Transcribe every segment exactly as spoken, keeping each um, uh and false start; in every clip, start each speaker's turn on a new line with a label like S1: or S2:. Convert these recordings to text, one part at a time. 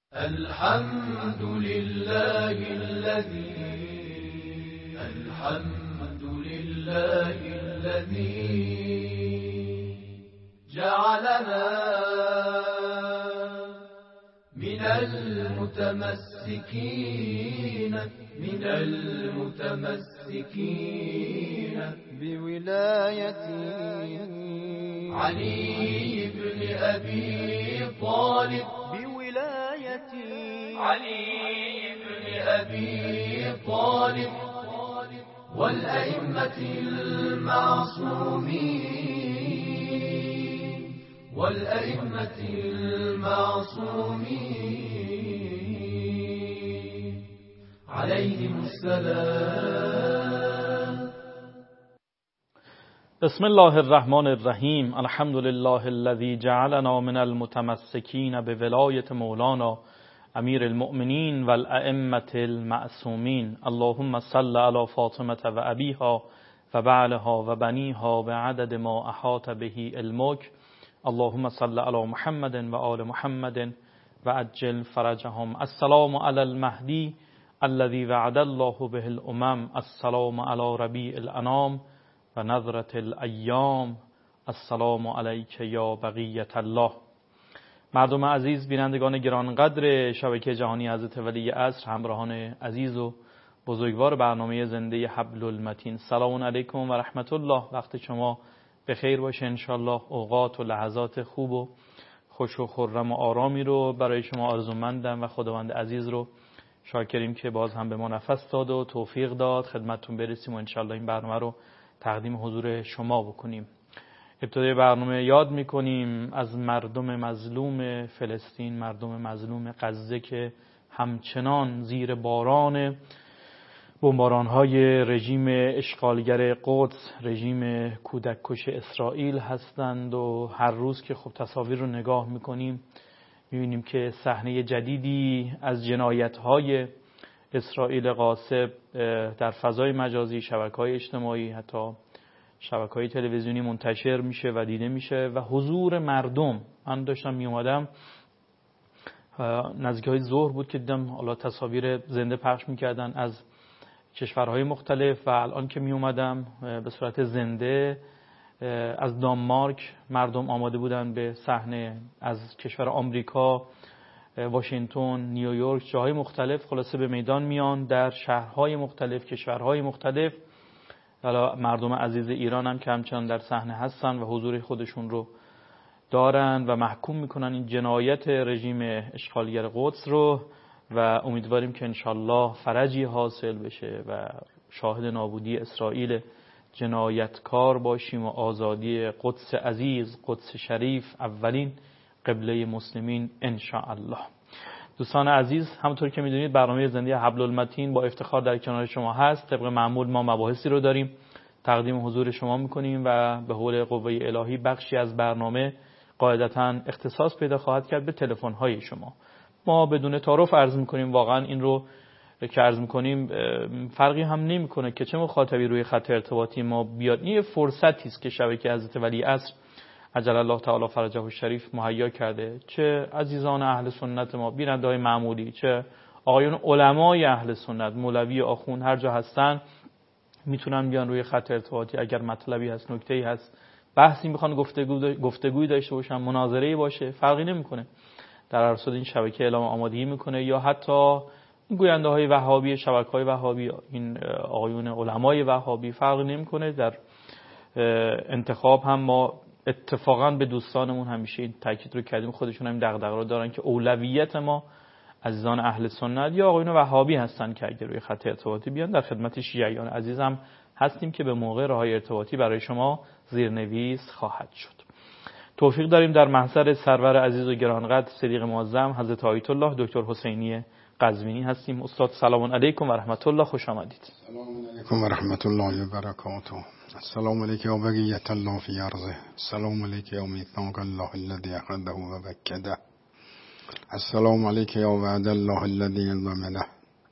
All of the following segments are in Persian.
S1: الحمد لله الذي الحمد لله الذي جعلنا من المتمسكين من المتمسكين بولاية علي بن أبي طالب بولاية علي بن أبي طالب والأئمة المعصومين والأئمة المعصومين عليهم السلام.
S2: بسم الله الرحمن الرحیم. الحمد لله الذي جعلنا من المتمسكين بولایة مولانا امیر المؤمنین و الائمة المعصومین. اللهم صل على فاطمة و ابیها و بعلها و بنیها بعدد ما احاط به علمک. اللهم صل على محمد و آل محمد و عجل فرجهم. السلام علی المهدی الذي وعد الله به الامم. السلام علی ربیع الانام و نظرة الایام. السلام علیک یا بقیة الله. مردم عزیز، بینندگان گرانقدر شبکه جهانی حضرت ولی عصر، همراهان عزیز و بزرگوار برنامه زنده حبل المتین، سلام علیکم و رحمت الله. وقت شما به خیر باشه انشالله. اوقات و لحظات خوب و خوش و خرم و آرامی رو برای شما آرزومندم و خداوند عزیز رو شاکریم که باز هم به ما نفس داد و توفیق داد خدمتتون برسیم و انشالله این برنامه رو تقدیم حضور شما بکنیم. ابتدای برنامه یاد میکنیم از مردم مظلوم فلسطین، مردم مظلوم غزه که همچنان زیر باران بمباران‌های رژیم اشغالگر قدس، رژیم کودککش اسرائیل هستند و هر روز که خب تصاویر رو نگاه میکنیم میبینیم که صحنه جدیدی از جنایت‌های اسرائیل غاصب در فضای مجازی، شبکه‌های اجتماعی، حتی شبکه‌های تلویزیونی منتشر میشه و دیده میشه و حضور مردم. من داشتم میومدم نزدیکای ظهر بود که دیدم حالا تصاویر زنده پخش میکردن از کشورهای مختلف و الان که میومدم به صورت زنده از دانمارک مردم آماده بودن به صحنه، از کشور آمریکا، واشنگتن، نیویورک، جاهای مختلف خلاصه به میدان میان در شهرهای مختلف، کشورهای مختلف. حالا مردم عزیز ایران هم که همچنان در صحنه هستن و حضور خودشون رو دارن و محکوم میکنن این جنایت رژیم اشغالگر قدس رو و امیدواریم که انشالله فرجی حاصل بشه و شاهد نابودی اسرائیل جنایتکار باشیم و آزادی قدس عزیز، قدس شریف، اولین قبله مسلمین انشاءالله. دوستان عزیز، همونطور که میدونید برنامه زنده حبل المتین با افتخار در کنار شما هست. طبق معمول ما مباحثی رو داریم تقدیم حضور شما میکنیم و به حول قوه الهی بخشی از برنامه قاعدتاً اختصاص پیدا خواهد کرد به تلفن‌های شما. ما بدون تعارف عرض میکنیم، واقعاً این رو که عرض میکنیم فرقی هم نمیکنه که چه مخاطبی روی خط ارتباطی ما بیاد. این فرصتی است که شبکه حضرت ولی عصر عجل الله تعالی فرجه الشریف مهیا کرده. چه عزیزان اهل سنت ما، بیننده‌های معمولی، چه آقایون علمای اهل سنت، مولوی، آخوند، هر جا هستن میتونن بیان روی خط ارتباطی. اگر مطلبی هست، نکته‌ای هست، بحثی میخوان، گفتگو گفتگویی داشته باشن، مناظره‌ای باشه، فرقی نمیکنه. در ارصاد این شبکه اعلام آمادگی میکنه یا حتی این گوینده‌های وهابی، شبکه‌های وهابی، این آقایون علمای وهابی، فرقی نمیکنه. در انتخاب هم ما اتفاقا به دوستانمون همیشه این تاکید رو کردیم، خودشون هم دغدغه رو دارن که اولویت ما عزیزان اهل سنت یا آقایون وهابی هستن که اگر روی خط ارتباطی بیان. در خدمت شیعیان عزیزم هستیم که به موقع راههای ارتباطی برای شما زیرنویس خواهد شد. توفیق داریم در محضر سرور عزیز و گرانقدر صدیق معظم حضرت آیت الله دکتر حسینی قزوینی هستیم. استاد سلام علیکم و رحمت الله، خوش آمدید.
S3: سلام علیکم و رحمت الله و برکاته. السلام علیک یا بقیت الله فی ارضه. السلام علیک یا میثاق الله الذی اخذه و بکده. السلام علیک یا وعد الله الذی ضمنه.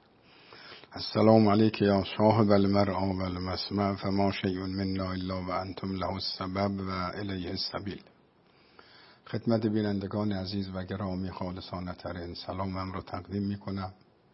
S3: السلام علیک یا صاحب المرعى و المسمع فما شیء منا الا و انتم له السبب و الیه السبیل. خدمت بینندگان عزیز و گرامی خالصانه ترین سلامم رو تقدیم می کنم.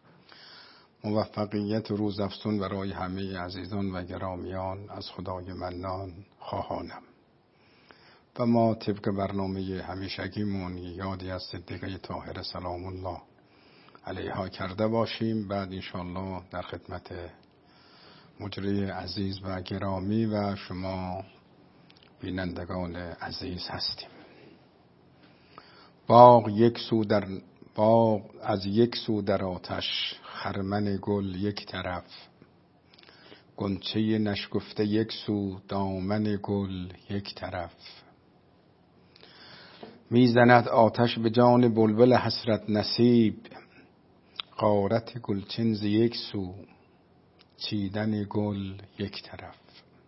S3: موفقیت روزافزون برای همه عزیزان و گرامیان از خدای منان خواهانم. و ما طبق برنامه همیشگیمون یادی از صدیقه طاهره سلام الله علیها کرده باشیم. بعد انشاءالله در خدمت مجری عزیز و گرامی و شما بینندگان عزیز هستیم. باغ یک سو در باغ از یک سو در آتش، خرمن گل یک طرف، غنچه نشکفته یک سو، دامن گل یک طرف. میزند آتش به جان بلبل حسرت نصیب، غارت گلچین ز یک سو، چیدن گل یک طرف.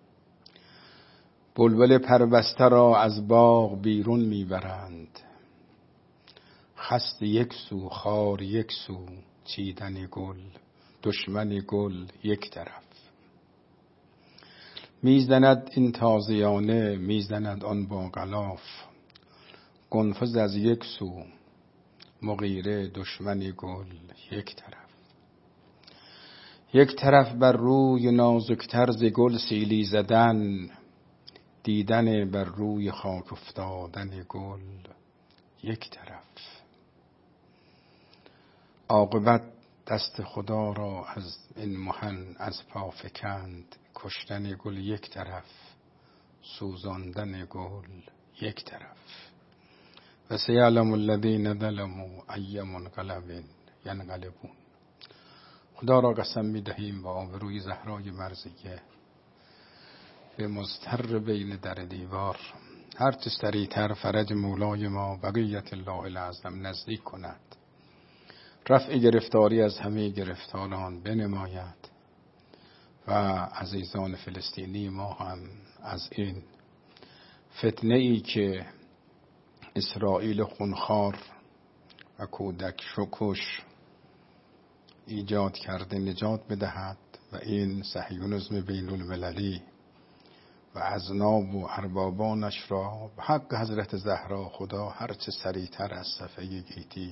S3: بلبل پربسته را از باغ بیرون میبرند، خست یک سو، خار یک سو، چیدن گل، دشمن گل یک طرف. میزند این تازیانه، میزند آن با غلاف، قنفذ از یک سو، مغیره دشمن گل یک طرف. یک طرف بر روی نازکتر ز گل سیلی زدن، دیدن بر روی خاک افتادن گل یک طرف. عاقبت دست خدا را از این محن از پا فکند، کشتن گل یک طرف، سوزاندن گل یک طرف. و سیعلم الذین ظلموا ای منقلب ینقلبون. خدا را قسم می دهیم با آبروی زهرای مرضیه به مضطر بین در دیوار، هرچه سریعتر فرج مولای ما بقیت الله العظم نزدیک کند، رفع گرفتاری از همه گرفتاران بنماید و عزیزان فلسطینی ما هم از این فتنه ای که اسرائیل خونخوار و کودک شکش ایجاد کرده نجات بدهد و این صهیونیسم بین المللی و اذناب و اربابانش را به حق حضرت زهرا خدا هرچه سریعتر از صفحه گیتی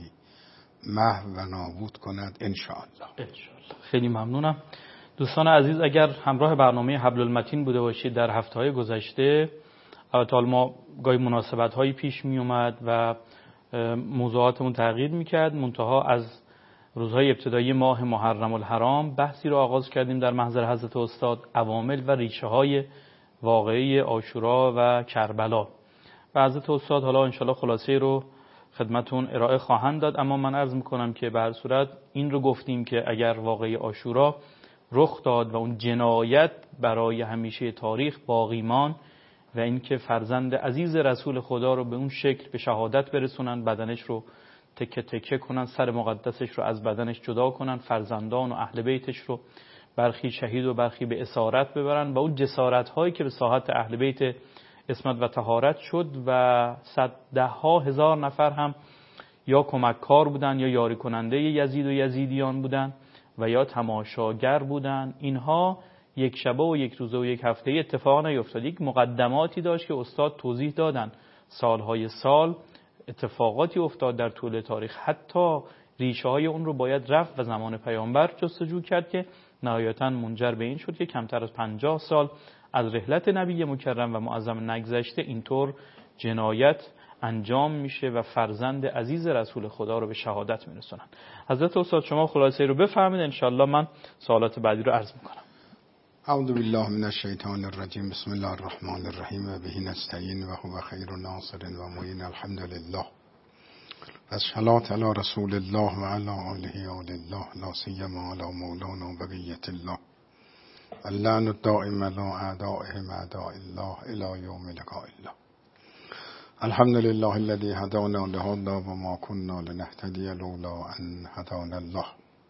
S3: محو و نابود کند انشاءالله.
S2: انشاءالله. خیلی ممنونم. دوستان عزیز، اگر همراه برنامه حبل المتین بوده باشید در هفته‌های گذشته، البته ما گاهی مناسبت‌هایی پیش می اومد و موضوعاتمون تغییر می‌کرد، منتها از روزهای ابتدایی ماه محرم الحرام بحثی رو آغاز کردیم در محضر حضرت استاد، عوامل و ریشه‌های واقعی عاشورا و کربلا. و حضرت استاد حالا انشالله خلاصه رو خدمتون ارائه خواهند داد، اما من عرض میکنم که به هر صورت این رو گفتیم که اگر واقعی عاشورا رخ داد و اون جنایت برای همیشه تاریخ باقی مان و اینکه فرزند عزیز رسول خدا رو به اون شکل به شهادت برسونن، بدنش رو تکه تکه کنن، سر مقدسش رو از بدنش جدا کنن، فرزندان و اهل بیتش رو برخی شهید و برخی به اسارت ببرن و اون جسارت هایی که به ساحت اهل بیت عصمت و طهارت شد و صد ده ها هزار نفر هم یا کمککار بودن یا یاری کننده یزید و یزیدیان بودن و یا تماشاگر بودن، اینها یک شبه و یک روزه و یک هفته اتفاق نیفتاد. یک مقدماتی داشت که استاد توضیح دادن، سالهای سال اتفاقاتی افتاد در طول تاریخ، حتی ریشه های اون رو باید رفت و زمان پیامبر جستجو کرد که نهایتاً منجر به این شد که کمتر از پنجاه سال از رحلت نبی مکرم و معظم نگذشته اینطور جنایت انجام میشه و فرزند عزیز رسول خدا رو به شهادت میرسونن. حضرت استاد شما خلاصه رو بفرمایید، انشالله من سوالات بعدی رو عرض میکنم.
S3: اعوذ بالله من الشیطان الرجیم، بسم الله الرحمن الرحیم و به نستعین و هو خیر ناصر و معین، الحمد لله. و صلوات علی رسول الله و علی آله آل الله، لا سیما علی مولانا بقیت الله، اللعن الدائم علی اعدائهم اعداء الله الی یوم لقاء الله. الحمد لله الذي هدانا لهذا و ما كنا لنهتدی لولا ان هدانا الله.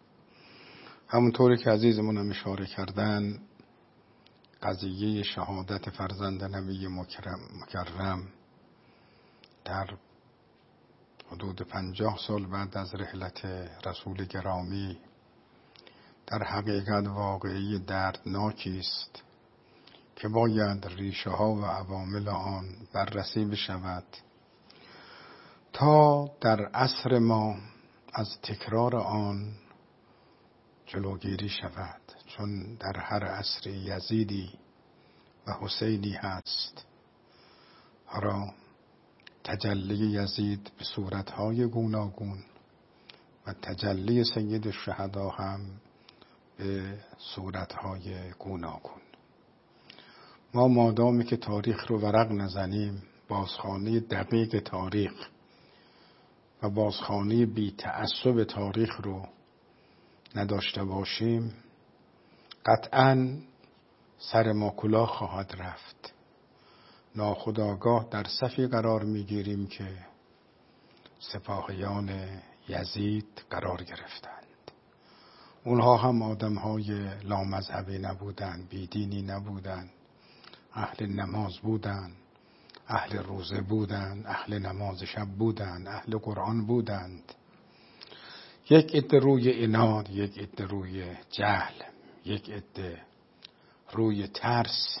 S3: همونطوری که عزیزمون هم اشاره کردن، قضیه شهادت فرزند نبی مکرم, مکرم در حدود پنجاه سال بعد از رحلت رسول گرامی در حقیقت واقعی دردناکی است که باید ریشه ها و عوامل آن بررسی بشود تا در عصر ما از تکرار آن جلوگیری شود، چون در هر عصر یزیدی و حسینی هست. حالا تجلی یزید به صورتهای گوناگون و تجلی سید الشهدا هم به صورتهای گوناگون. ما مادامی که تاریخ رو ورق نزنیم، بازخوانی دقیق تاریخ و بازخوانی بی تعصب تاریخ رو نداشته باشیم، قطعاً سر ما کلاه خواهد رفت. ناخودآگاه در صفی قرار میگیریم که سپاهیان یزید قرار گرفتند. اونها هم آدمهای لامذهبی نبودند، بیدینی نبودند، اهل نماز بودند، اهل روزه بودند، اهل نماز شب بودند، اهل قرآن بودند. یک عده روی عناد، یک عده روی جهل، یک عده روی ترس،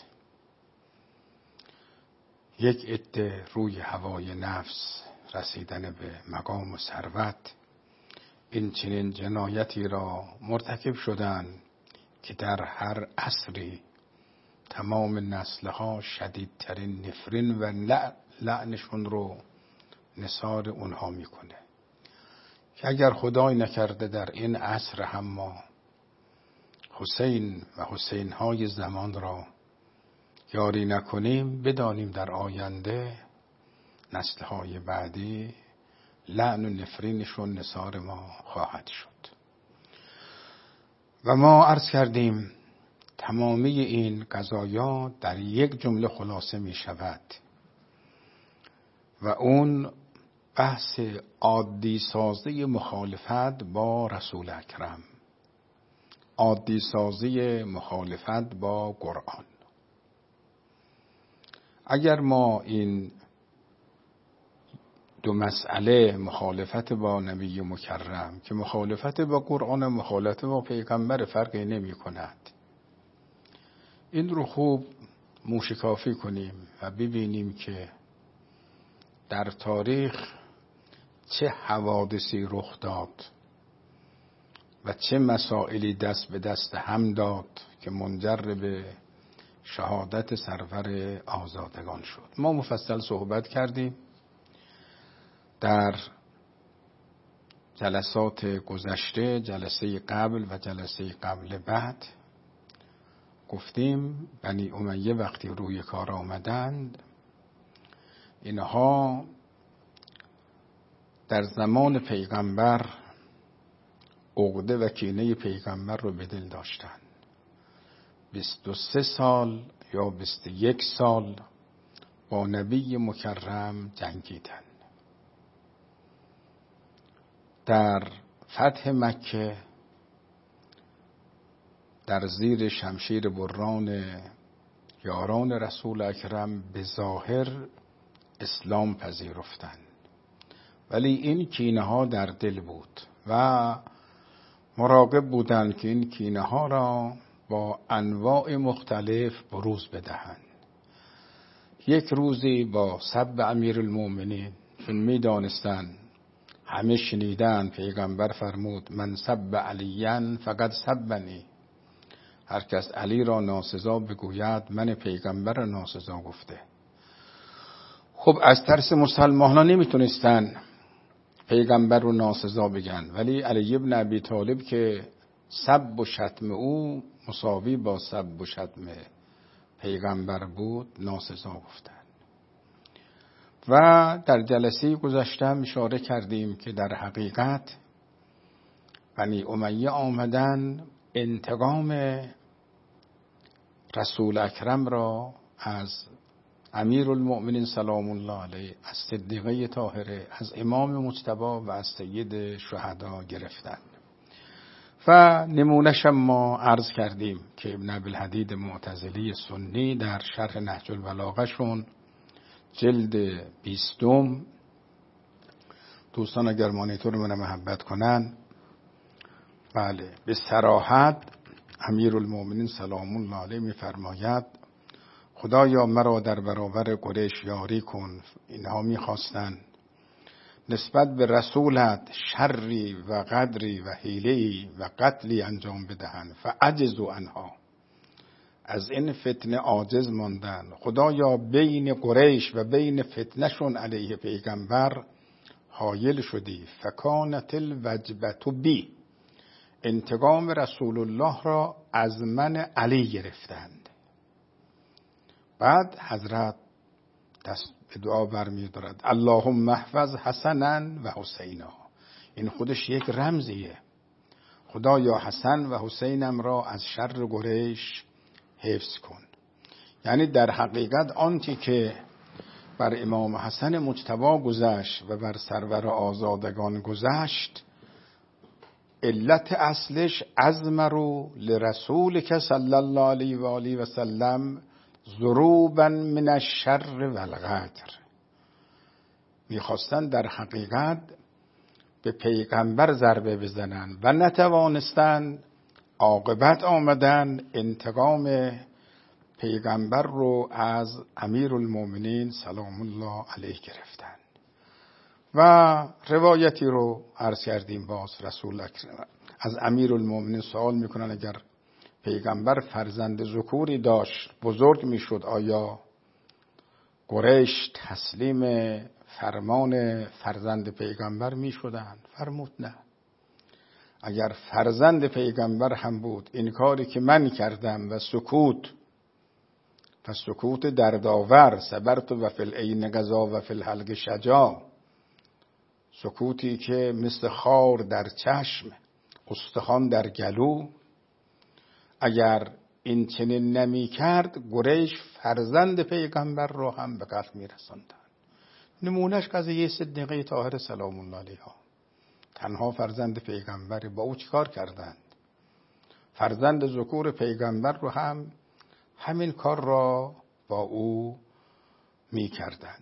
S3: یک عده روی هوای نفس رسیدن به مقام و ثروت، این چنین جنایتی را مرتکب شدند که در هر عصری تمام نسلها شدیدترین نفرین و لعنشون رو نثار اونها میکنه. که اگر خدای نکرده در این عصر هم ما حسین و حسینهای زمان را یاری نکنیم، بدانیم در آینده نسلهای بعدی لعن و نفرینشون نثار ما خواهد شد. و ما عرض کردیم تمامی این قضایا در یک جمله خلاصه می شود و اون بحث عادی سازی مخالفت با رسول اکرم، عادی سازی مخالفت با قرآن. اگر ما این دو مسئله، مخالفت با نبی مکرم که مخالفت با قرآن و مخالفت با پیغمبر فرقی نمی کند، این رو خوب موشکافی کنیم و ببینیم که در تاریخ چه حوادثی رخ داد و چه مسائلی دست به دست هم داد که منجر به شهادت سرور آزادگان شد. ما مفصل صحبت کردیم در جلسات گذشته، جلسه قبل و جلسه قبل بعد. گفتیم بنی امیه وقتی روی کار آمدند، اینها در زمان پیغمبر عقده و کینه پیغمبر رو به دل داشتند. بیست و سه سال یا بیست و یک سال با نبی مکرم جنگیدند. در فتح مکه در زیر شمشیر بران یاران رسول اکرم به ظاهر اسلام پذیرفتند، ولی این کینه ها در دل بود و مراقب بودند که این کینه ها را با انواع مختلف بروز بدهند. یک روزی با سب امیر المؤمنین، چون می دانستند، همه شنیدن پیغمبر فرمود من سب علیاً فقد سبنی، هر کس علی را ناسزا بگوید من پیغمبر ناسزا گفته. خب از ترس مسلمانان نمیتونستن پیغمبر رو ناسزا بگن، ولی علی ابن ابی طالب که سب و شتم او مساوی با سب و شتم پیغمبر بود ناسزا گفتن. و در جلسه گذشته اشاره کردیم که در حقیقت بنی امیه آمدن انتقام رسول اکرم را از امیر المؤمنین سلام الله علیه، از صدیقه طاهره، از امام مجتبی و از سید شهدا گرفتند. و نمونه‌ش ما عرض کردیم که ابن ابوالحدید معتزلی سنی در شرح نهج البلاغه شون جلد بیستم، دوستان اگر مانیتور من محبت کنن، بله به صراحت امیر المؤمنین سلام الله علیه می‌فرماید خدایا مرا در برابر قریش یاری کن. اینها می‌خواستند نسبت به رسولت شری و قدری و حیله‌ای و قتلی انجام بدهند فعجزوا عنها، از این فتنه عاجز ماندن. خدایا بین قریش و بین فتنهشون علیه پیغمبر حایل شدی. فکانت الوجبة بی، انتقام رسول الله را از من علی گرفتند. بعد حضرت دست به دعا برمی دارد اللهم احفظ حسنا و حسینا. این خودش یک رمزیه. خدایا حسن و حسینم را از شر قریش حفظ کن. یعنی در حقیقت آنچه که بر امام حسن مجتبی گذشت و بر سرور آزادگان گذشت، علت اصلش عزم رو لرسول که صلی الله علیه و آله و سلم ضروبا من الشر و الغدر. میخواستن در حقیقت به پیغمبر ضربه بزنن و نتوانستن. عاقبت آمدن انتقام پیغمبر رو از امیرالمومنین سلام الله علیه گرفتن. و روایتی رو عرض کردیم باز رسول اکرم از امیرالمومنین سوال میکنن اگر پیغمبر فرزند ذکوری داشت بزرگ میشد آیا قریش تسلیم فرمان فرزند پیغمبر میشدن؟ فرمود نه. اگر فرزند پیغمبر هم بود این کاری که من کردم و سکوت و سکوت دردآور صبرت و فی العین قضا و فی الحلق شجاع، سکوتی که مثل خار در چشم استخوان در گلو، اگر این چنین نمی کرد قریش فرزند پیغمبر رو هم به قتل می رساندن. نمونهش قضیه صدیقه طاهره سلام الله علیها، تنها فرزند پیغمبر، با او چیکار کردند؟ فرزند ذکور پیغمبر رو هم همین کار را با او می کردند.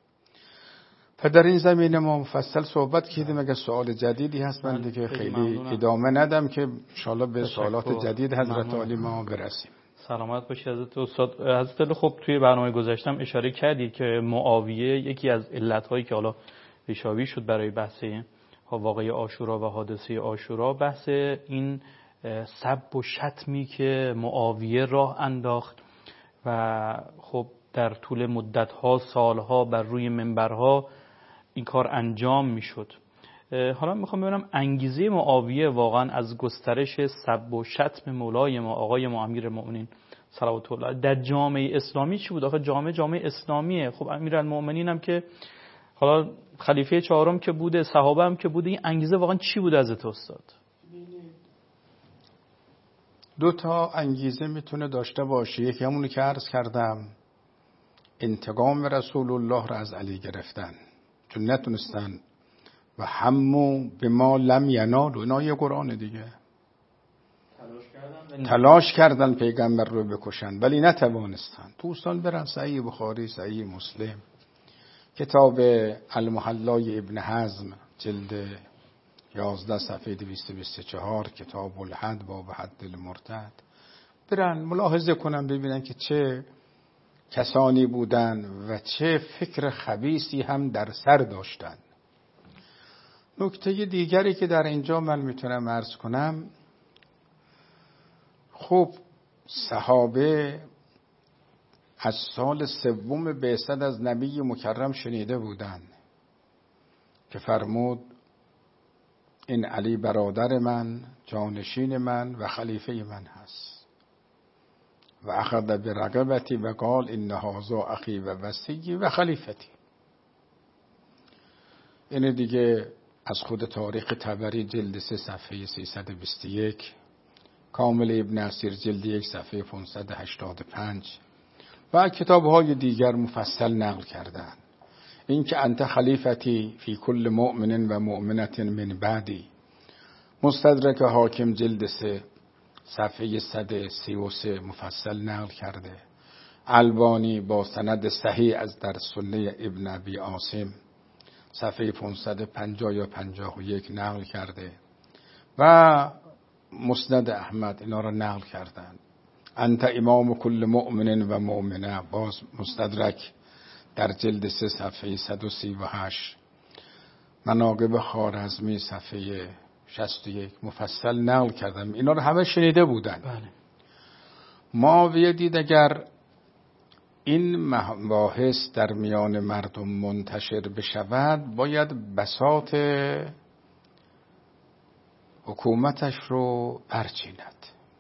S3: و در این زمینه ما مفصل صحبت کردیم. اگر سوال جدیدی هست من دیگه خیلی ادامه ندم که انشاءالله به سوالات جدید حضرت عالی ما برسیم.
S2: سلامت باشی حضرت استاد. حضرت خب توی برنامه گذاشتم اشاره کردید که معاویه یکی از علت‌هایی که حالا ریشاوی شد برای بحث واقعه عاشورا و حادثه عاشورا، بحث این سب و شتمی که معاویه راه انداخت و خب در طول مدت‌ها سالها بر روی منبرها این کار انجام میشد. حالا میخوام ببینم انگیزه معاویه واقعا از گسترش سب و شتم مولای ما آقای ما امیرالمومنین صلوات الله در جامعه اسلامی چی بود؟ آخه جامعه جامعه اسلامیه. خب امیرالمومنین هم که حالا خلیفه چهارم که بوده، صحابه هم که بوده، این انگیزه واقعا چی بوده حضرت استاد؟
S3: دو تا انگیزه میتونه داشته باشه. یکی همونی که عرض کردم، انتقام رسول الله را از علی گرفتن، چون نتونستن و همو به ما لم ینالو، اینا یه قرآن دیگه، تلاش کردن تلاش کردن پیغمبر رو بکشن ولی نتوانستن. دوستان برن صحیح بخاری، صحیح مسلم، کتاب المحلای ابن حزم جلد یازده صفحه دویست و بیست و چهار، کتاب الحد باب حد المرتد، برن ملاحظه کنن ببینن که چه کسانی بودن و چه فکر خبیثی هم در سر داشتن. نکته دیگری که در اینجا من میتونم عرض کنم، خب صحابه از سال سوم بعثت از نبی مکرم شنیده بودن که فرمود این علی برادر من، جانشین من و خلیفه من هست. و اخذ برقبتی و قال ان هذا اخی و وصی و خلیفتی. این دیگه از خود تاریخ طبری جلد سه صفحه سیصد و بیست و یک، کامل ابن اسیر جلد یک صفحه پانصد و هشتاد و پنج و کتاب‌های دیگر مفصل نقل کردن. این که انت خلیفتی فی کل مؤمن و مؤمنت من بعدی، مستدرک حاکم جلد سه صفحه صد و سی و سه مفصل نقل کرده. البانی با سند صحیح از در سنه ابن ابی عاصم صفحه پانصد و پنجاه یا پنجاه و یک نقل کرده و مسند احمد اینا را نقل کردن. انت امام کل مؤمن و مؤمنه باز مستدرک در جلد سه صفحه صد و سی و هشت مناقب خوارزمی صفحه شصت و یک مفصل نقل کردم. اینا رو همه شنیده بودن.
S2: بله.
S3: معاویه دید اگر این مباحث در میان مردم منتشر بشود باید بساط حکومتش رو برچیند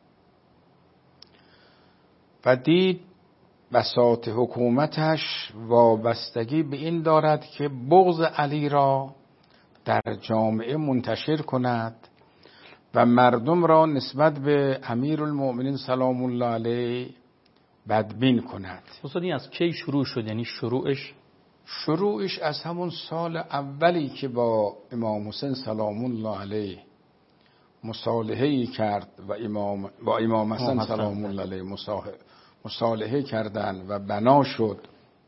S3: و دید بساط حکومتش وابستگی به این دارد که بغض علی را در جامعه منتشر کند و مردم را نسبت به امیرالمؤمنین سلام الله علیه بدبین کند.
S2: استاد این از کی شروع شد؟ یعنی شروعش
S3: شروعش از همون سال اولی که با امام حسین سلام الله علیه مصالحه‌ای کرد و امام با امام حسن سلام الله علیه مصالحه کردند و بنا شد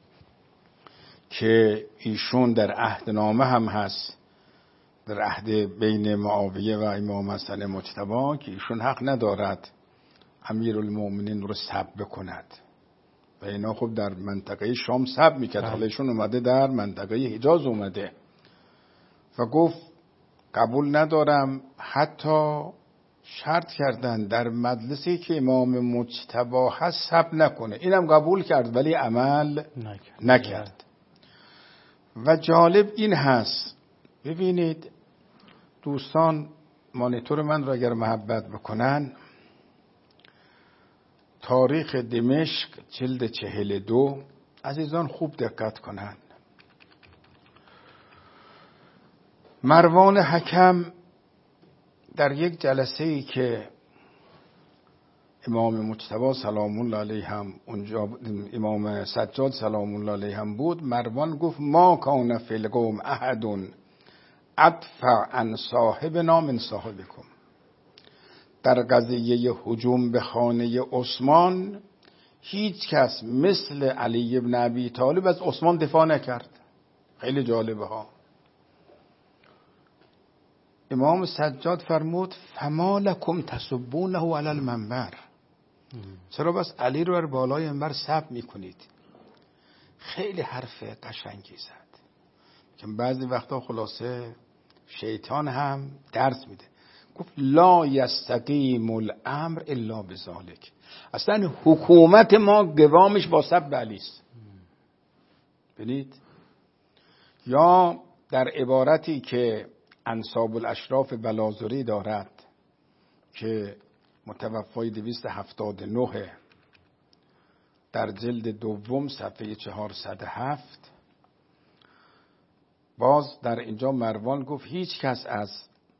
S3: که ایشون در عهدنامه هم هست، در عهد بین معاویه و امام حسن مجتبی، که ایشون حق ندارد امیرالمؤمنین رو سب کند و اینا خب در منطقه شام سب میکرد. حالا ایشون اومده در منطقه حجاز اومده و گفت قبول ندارم. حتی شرط کردن در مجلسی که امام مجتبی هست سب نکنه. اینم قبول کرد ولی عمل نکرد, نکرد. و جالب این هست، ببینید دوستان مانیتور من را اگر محبت بکنن، تاریخ دمشق جلد چهل و دو، عزیزان خوب دقت کنن. مروان حکم در یک جلسه ای که امام مجتبی سلام الله علیه هم اونجا، امام سجاد سلام الله علیه هم بود، مروان گفت ما کان فی القوم احد ادفع عن صاحبنا من صاحبکم. در قضیه هجوم به خانه عثمان هیچ کس مثل علی ابن ابی طالب از عثمان دفاع نکرد. خیلی جالبه ها. امام سجاد فرمود فما لکم تسبونه علی المنبر، چرا بس علی رو بر بالای منبر سب میکنید؟ خیلی حرف قشنگی زد که بعضی وقتا خلاصه شیطان هم درس میده. گفت لا یستقیم الامر الا بذالک. اصلا حکومت ما قوامش با سب علی است. ببینید، یا در عبارتی که انساب الاشراف بلازری دارد که متوفای دویست و هفتاد و نه در جلد دوم صفحه چهارصد و هفت، باز در اینجا مروان گفت هیچ کس از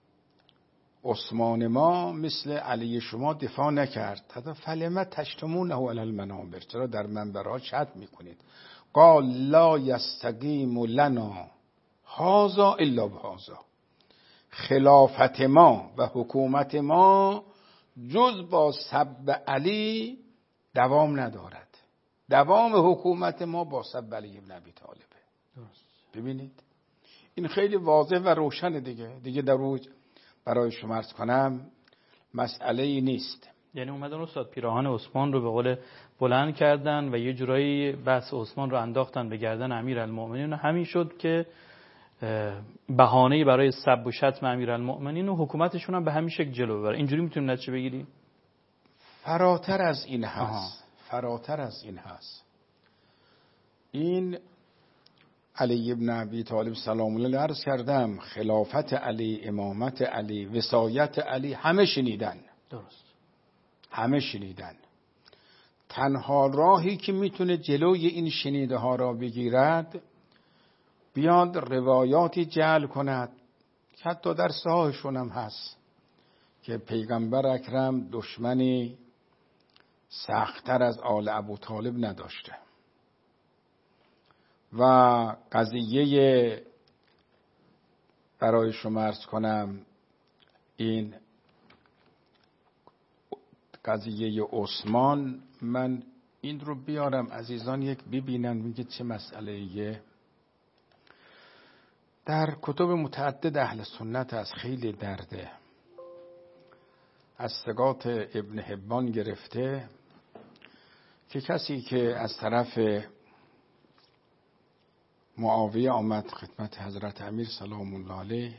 S3: عثمان ما مثل علی شما دفاع نکرد. حتی فلما تشتمونه علی المنابر، چرا در منبرها شتم میکنید؟ قال لا یستقیم لنا هذا الا بهذا. خلافت ما و حکومت ما جز با سب علی دوام ندارد. دوام حکومت ما با سب علی ابن ابی طالبه. ببینید این خیلی واضح و روشنه دیگه. دیگه در روز برای شما عرض کنم مسئله ای نیست.
S2: یعنی اومدن استاد پیراهن عثمان رو به قول بلند کردن و یه جورایی بحث عثمان رو انداختن به گردن امیرالمؤمنین. همین شد که بهانه‌ای برای سب و شتم امیرالمؤمنین و حکومتشون هم به همین شکل جلو ببره. اینجوری میتونیم نتیجه بگیریم؟
S3: فراتر از این هست. آها. فراتر از این هست. این علی ابن ابی طالب سلام الله علیه عرض کردم، خلافت علی، امامت علی، وصایت علی همه شنیدن.
S2: درست.
S3: همه شنیدن. تنها راهی که میتونه جلوی این شنیده ها را بگیرد بیاد روایاتی جعل کند، حتی در صحاحشون هم هست که پیغمبر اکرم دشمنی سخت‌تر از آل ابو طالب نداشته و قضیه برای شما عرض کنم این قضیه عثمان، من این رو بیارم عزیزان یک ببینن میگه چه مسئله‌ایه. در کتب متعدد اهل سنت از خیلی درده، از ثقات ابن حبان گرفته که کسی که از طرف معاویه آمد خدمت حضرت امیر سلام الله علیه.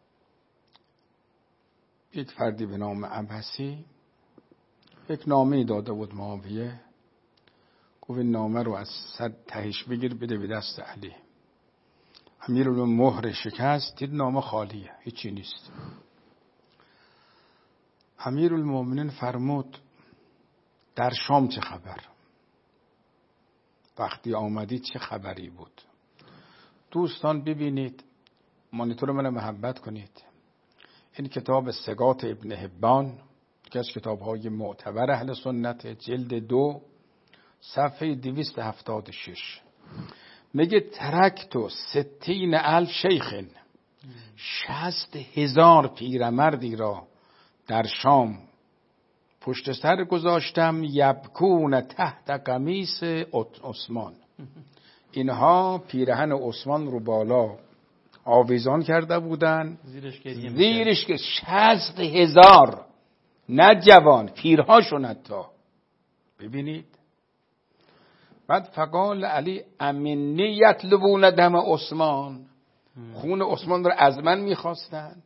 S3: یک فردی به نام عبسی یک نامه داده بود معاویه، گفت این نامه رو از صد تهش بگیر بده به دست علی. امیر رو مهر شکست، دید نامه خالیه، هیچی نیست. امیر المومنین فرمود در شام چه خبر؟ وقتی آمدید چه خبری بود؟ دوستان ببینید، مانیتور من محبت کنید. این کتاب ثقات ابن حبان که از کتاب‌های معتبر اهل سنت، جلد دو صفحه دویست و هفتاد و شش میگه ترکت و ستین الف شیخن، شصت هزار پیرمردی را در شام پشت سر گذاشتم، یبکون تحت قمیص عثمان. اینها پیرهن عثمان رو بالا آویزان کرده بودن، زیرش که شصت هزار، نه جوان، پیرهاشون حتی. ببینید بعد فقال علی امنی یطلبون دم عثمان، خون عثمان رو از من میخواستن.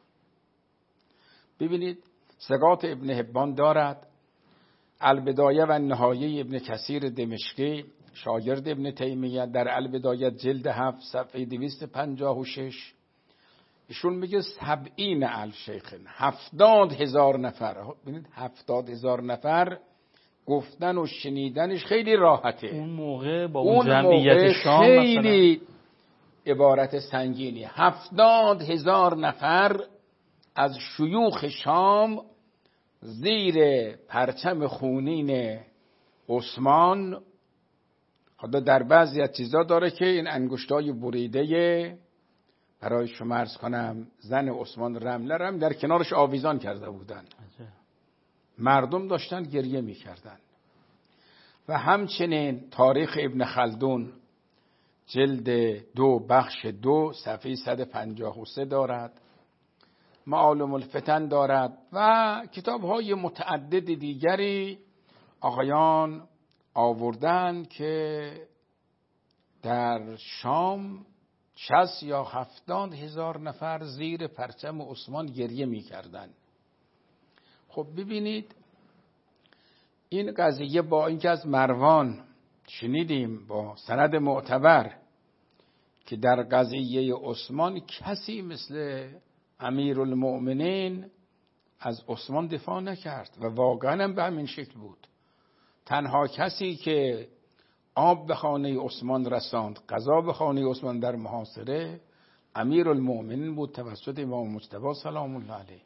S3: ببینید ثقات ابن حبان دارد، البدایه و نهایه ابن کثیر دمشقی شاگرد ابن تیمیه در البدایه جلد هفت صفحه دویست و پنجاه و شش ایشون میگه سبعین الف شیخن، هفتاد هزار نفر. ببینید هفتاد هزار نفر گفتن و شنیدنش خیلی راحته.
S2: اون موقع با اون جمعیت شام
S3: خیلی
S2: مثلا
S3: عبارت سنگینی. هفتاد هزار نفر از شیوخ شام زیر پرچم خونین عثمان. خدا در بعضی از چیزا داره که این انگشتای بریده برای شما عرض کنم زن عثمان رمله رم در کنارش آویزان کرده بودن. مردم داشتن گریه میکردن. و همچنین تاریخ ابن خلدون جلد دو بخش دو صفحه صد و پنجاه و سه دارد، معالم الفتن دارد و کتاب های متعدد دیگری آقایان آوردن که در شام شصت یا هفتاد هزار نفر زیر پرچم عثمان گریه می کردن. خب ببینید این قضیه با اینکه از مروان شنیدیم با سند معتبر که در قضیه عثمان کسی مثل امیرالمؤمنین از عثمان دفاع نکرد و واقعا هم به همین شکل بود. تنها کسی که آب به خانه عثمان رساند، غذا به خانه عثمان در محاصره، امیرالمؤمنین بود توسط امام مجتبی سلام الله علیه.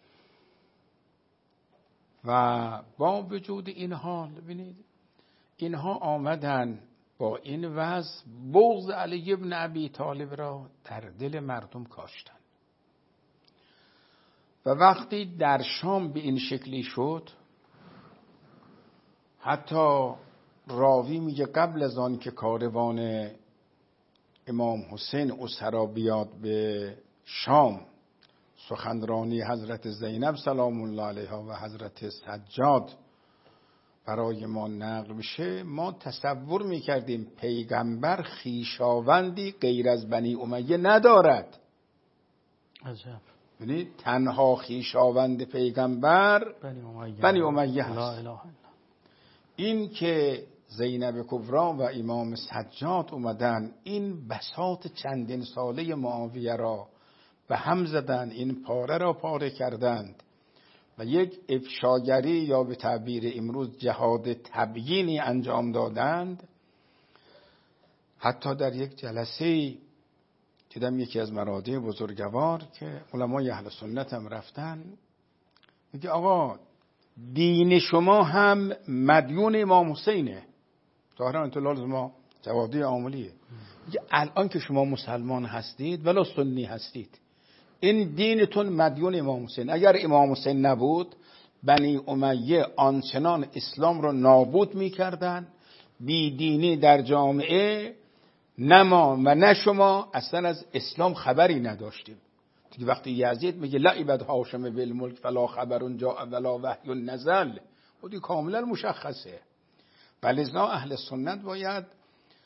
S3: و با وجود این حال ببینید اینها آمدن با این وضع بغض علی ابن ابی طالب را در دل مردم کاشتن. و وقتی در شام به این شکلی شد، حتی راوی میگه قبل از آن که کاروان امام حسین اسرا بیاد به شام، سخنرانی حضرت زینب سلام الله علیها و حضرت سجاد برای ما نقل بشه، ما تصور میکردیم پیغمبر خویشاوندی غیر از بنی امیه ندارد.
S2: عجب.
S3: یعنی تنها خویشاوند پیغمبر
S2: بنی امیه,
S3: بنی امیه هست.
S2: لا اله الا.
S3: این که زینب کبری و امام سجاد اومدن این بساط چندین ساله معاویه را به هم زدن، این پاره را پاره کردند و یک افشاگری یا به تعبیر امروز جهاد تبیینی انجام دادند. حتی در یک جلسه دیدم یکی از مرادع بزرگوار که علمای اهل سنت هم رفتن، میگه آقا دین شما هم مدیون امام حسینه. ظاهرا انطلاع ما جوادی عاملیه. میگه الان که شما مسلمان هستید ولی سنی هستید، این دینتون مدیون امام حسین. اگر امام حسین نبود بنی امیه آنچنان اسلام رو نابود میکردن، بی دینی در جامعه نه ما و نه شما اصلا از اسلام خبری نداشتیم. دیگه وقتی یزید میگه لعبت هاشم بالملک فلا خبر جاء ولا وحی نزل، خودی کاملا مشخصه. ولذا اهل سنت باید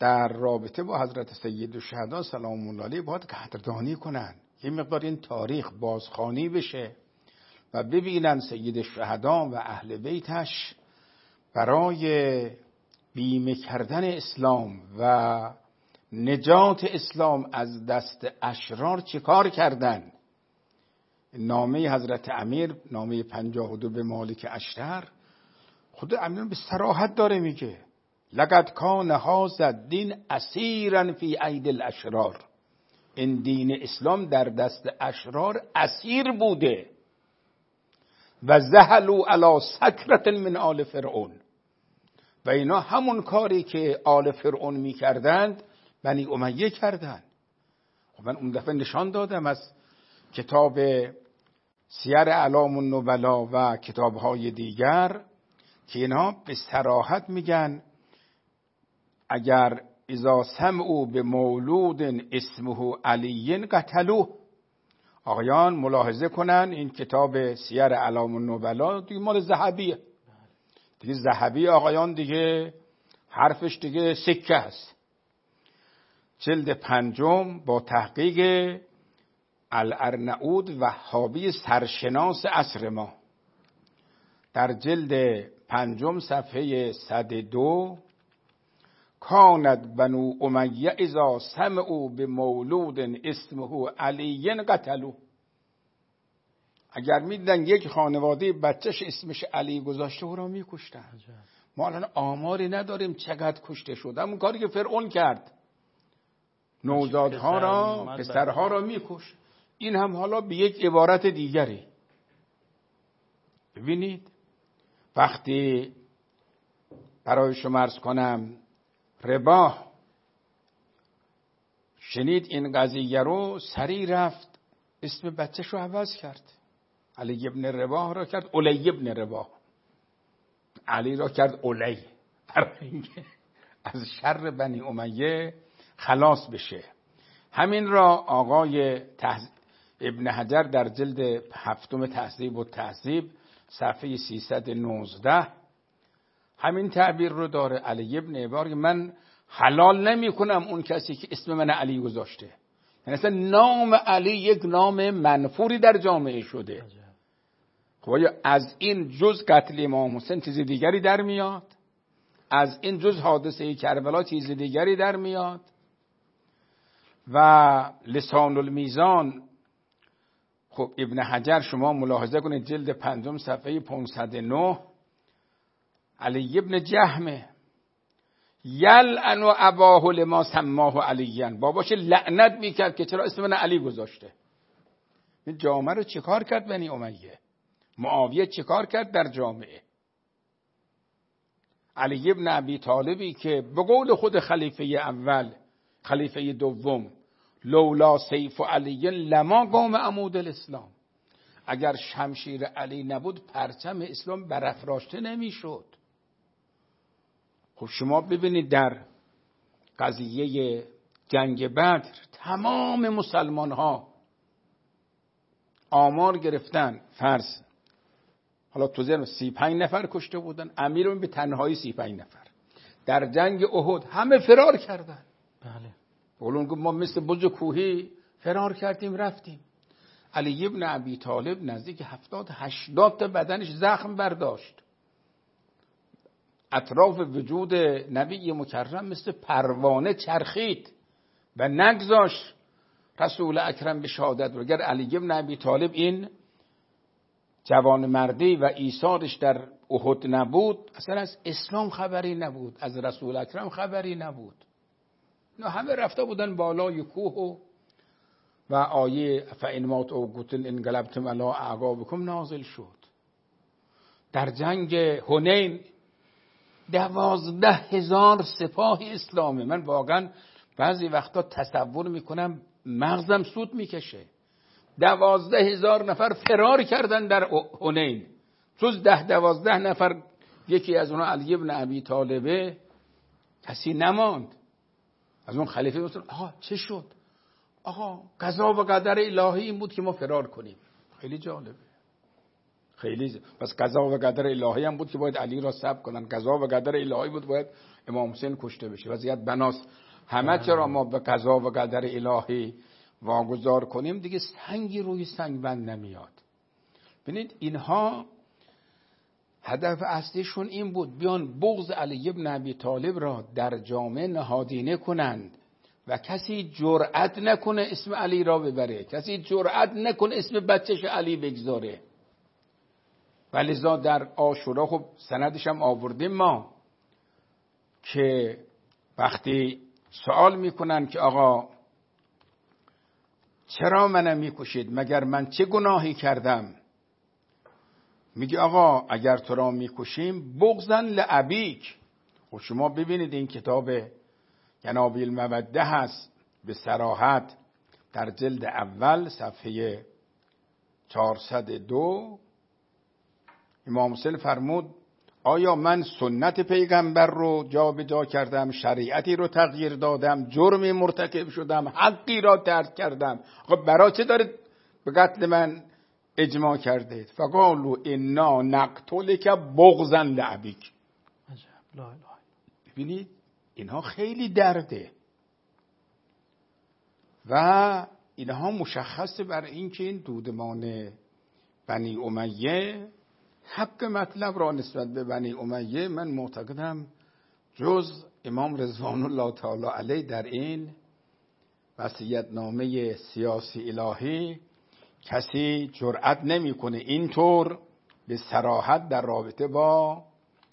S3: در رابطه با حضرت سید الشهدا سلام الله علیه باید قدردانی کنن، یه مقدار این تاریخ بازخوانی بشه و ببینن سید الشهدا و اهل بیتش برای بیمه کردن اسلام و نجات اسلام از دست اشرار چه کار کردن. نامه حضرت امیر، نامه پنجاه و دو به مالک اشتر، خود امیر به صراحت داره میگه لقد کان هذا الدین اسیرا فی اید الاشرار، این دین اسلام در دست اشرار اسیر بوده. و زهلوا علی سکرة من آل فرعون، و اینا همون کاری که آل فرعون میکردند بنی امیه کردند. خب من اون دفعه نشان دادم از کتاب سیر اعلام النبلا و کتابهای دیگر که اینا به صراحت میگن اگر اذا سمعوا به مولود اسمه علی قتلوه. آقایان ملاحظه کنن این کتاب سیر اعلام النبلا دیگه مال ذهبیه دیگه. ذهبی آقایان دیگه حرفش دیگه سکه است. جلد پنجم با تحقیق الارناؤوط وهابی سرشناس عصر ما، در جلد پنجم صفحه صد و دو، کانت بنو امیه اذا سمعوا به مولود اسمه علی قتلوه. اگر میدن یک خانواده بچهش اسمش علی گذاشته او را میکشتن. ما الان آماری نداریم چقدر کشته شد، همون کاری که فرعون کرد، نوزادها را پسرها را میکش. این هم حالا به یک عبارت دیگری. ببینید وقتی برای شما عرض کنم رباح شنید این قضیه رو، سریع رفت اسم بچه‌ش رو عوض کرد، علی ابن رباح را کرد علی ابن رباح، علی را کرد علی، از شر بنی امیه خلاص بشه. همین را آقای تحز... ابن حجر در جلد هفتم تهذیب و تهذیب صفحه سیصد و نوزده همین تعبیر رو داره. علی ابن عبار من حلال نمی کنم اون کسی که اسم من علی گذاشته. یعنی اصلا نام علی یک نام منفوری در جامعه شده. خب از این جز قتل امام حسین چیز دیگری در میاد؟ از این جز حادثه کربلا چیز دیگری در میاد؟ و لسان المیزان، خب ابن حجر شما ملاحظه کنید جلد پنجم صفحه پانصد و نه، علی ابن جهمه یلعن و اباه لما سماه علیان، باباش لعنت میکرد که چرا اسم من علی گذاشته. این جامعه رو چیکار کرد بنی امیه؟ معاویه چیکار کرد در جامعه؟ علی ابن ابی طالبی که به قول خود خلیفه اول خلیفه دوم لولا سیف علی لما قام عمود الاسلام، اگر شمشیر علی نبود پرچم اسلام برافراشته نمیشد. خب شما ببینید در قضیه جنگ بدر تمام مسلمان ها آمار گرفتن، فرض حالا تو ذهن سی و پنج نفر کشته بودن، امیر به تنهایی سی و پنج نفر. در جنگ احد همه فرار کردن.
S2: بله.
S3: اولون گفت ما مثل بز کوهی فرار کردیم رفتیم. علی ابن ابی طالب نزدیک هفتاد هشتاد تا بدنش زخم برداشت. اطراف وجود نبی مکرم مثل پروانه چرخید و نگذاشت رسول اکرم به شهادت بگه. علی ابن ابی طالب این جوان مردی و ایثارش در احد نبود، اصلا از اسلام خبری نبود، از رسول اکرم خبری نبود. نه همه رفته بودن بالای کوه و و آیه فإن مات او قتل انقلبتم علی اعقابکم نازل شد. در جنگ حنین دوازده هزار سپاه اسلامه. من واقعا بعضی وقتا تصور میکنم مغزم سود میکشه. دوازده هزار نفر فرار کردن در حنین، جز ده دوازده نفر یکی از اونها علی ابن ابی طالبه کسی نماند. از اون خلیفه گفتن آها چه شد؟ آها قضا و قدر الهی این بود که ما فرار کنیم. خیلی جالبه، خیلی پس قضا و قدر الهی هم بود که باید علی را صبر کنن، قضا و قدر الهی بود باید امام حسین کشته بشه. وضعیت بناست همه چرا ما به قضا و قدر الهی واگذار کنیم دیگه سنگی روی سنگ بند نمیاد. ببینید اینها هدف اصلیشون این بود بیان بغض علی ابن ابی طالب را در جامعه نهادینه کنند و کسی جرأت نکنه اسم علی را ببره، کسی جرأت نکنه اسم بچهش علی بگذاره. ولذا در عاشورا خب سندش هم آوردیم ما که وقتی سوال میکنن که آقا چرا منو میکشید، مگر من چه گناهی کردم؟ میگه آقا اگر تو را میکشیم بغضاً لابیک. و شما ببینید این کتاب ینابیع الموده هست به صراحت در جلد اول صفحه چهارصد و دو امام حسین فرمود آیا من سنت پیغمبر رو جا به جا کردم، شریعتی رو تغییر دادم، جرمی مرتکب شدم، حقی را ترک کردم؟ خب برای چه دارید به قتل من اجماع کردید؟ فقالوا انا نقتلک بغضا لابیک. ببینید اینها خیلی درده و اینها مشخصه بر این که این دودمان بنی امیه حق مطلب را نسبت به بنی امیه من معتقدم جز امام رضوان الله تعالی علیه در این وصیت‌نامه سیاسی الهی کسی جرأت نمیکنه اینطور به صراحت در رابطه با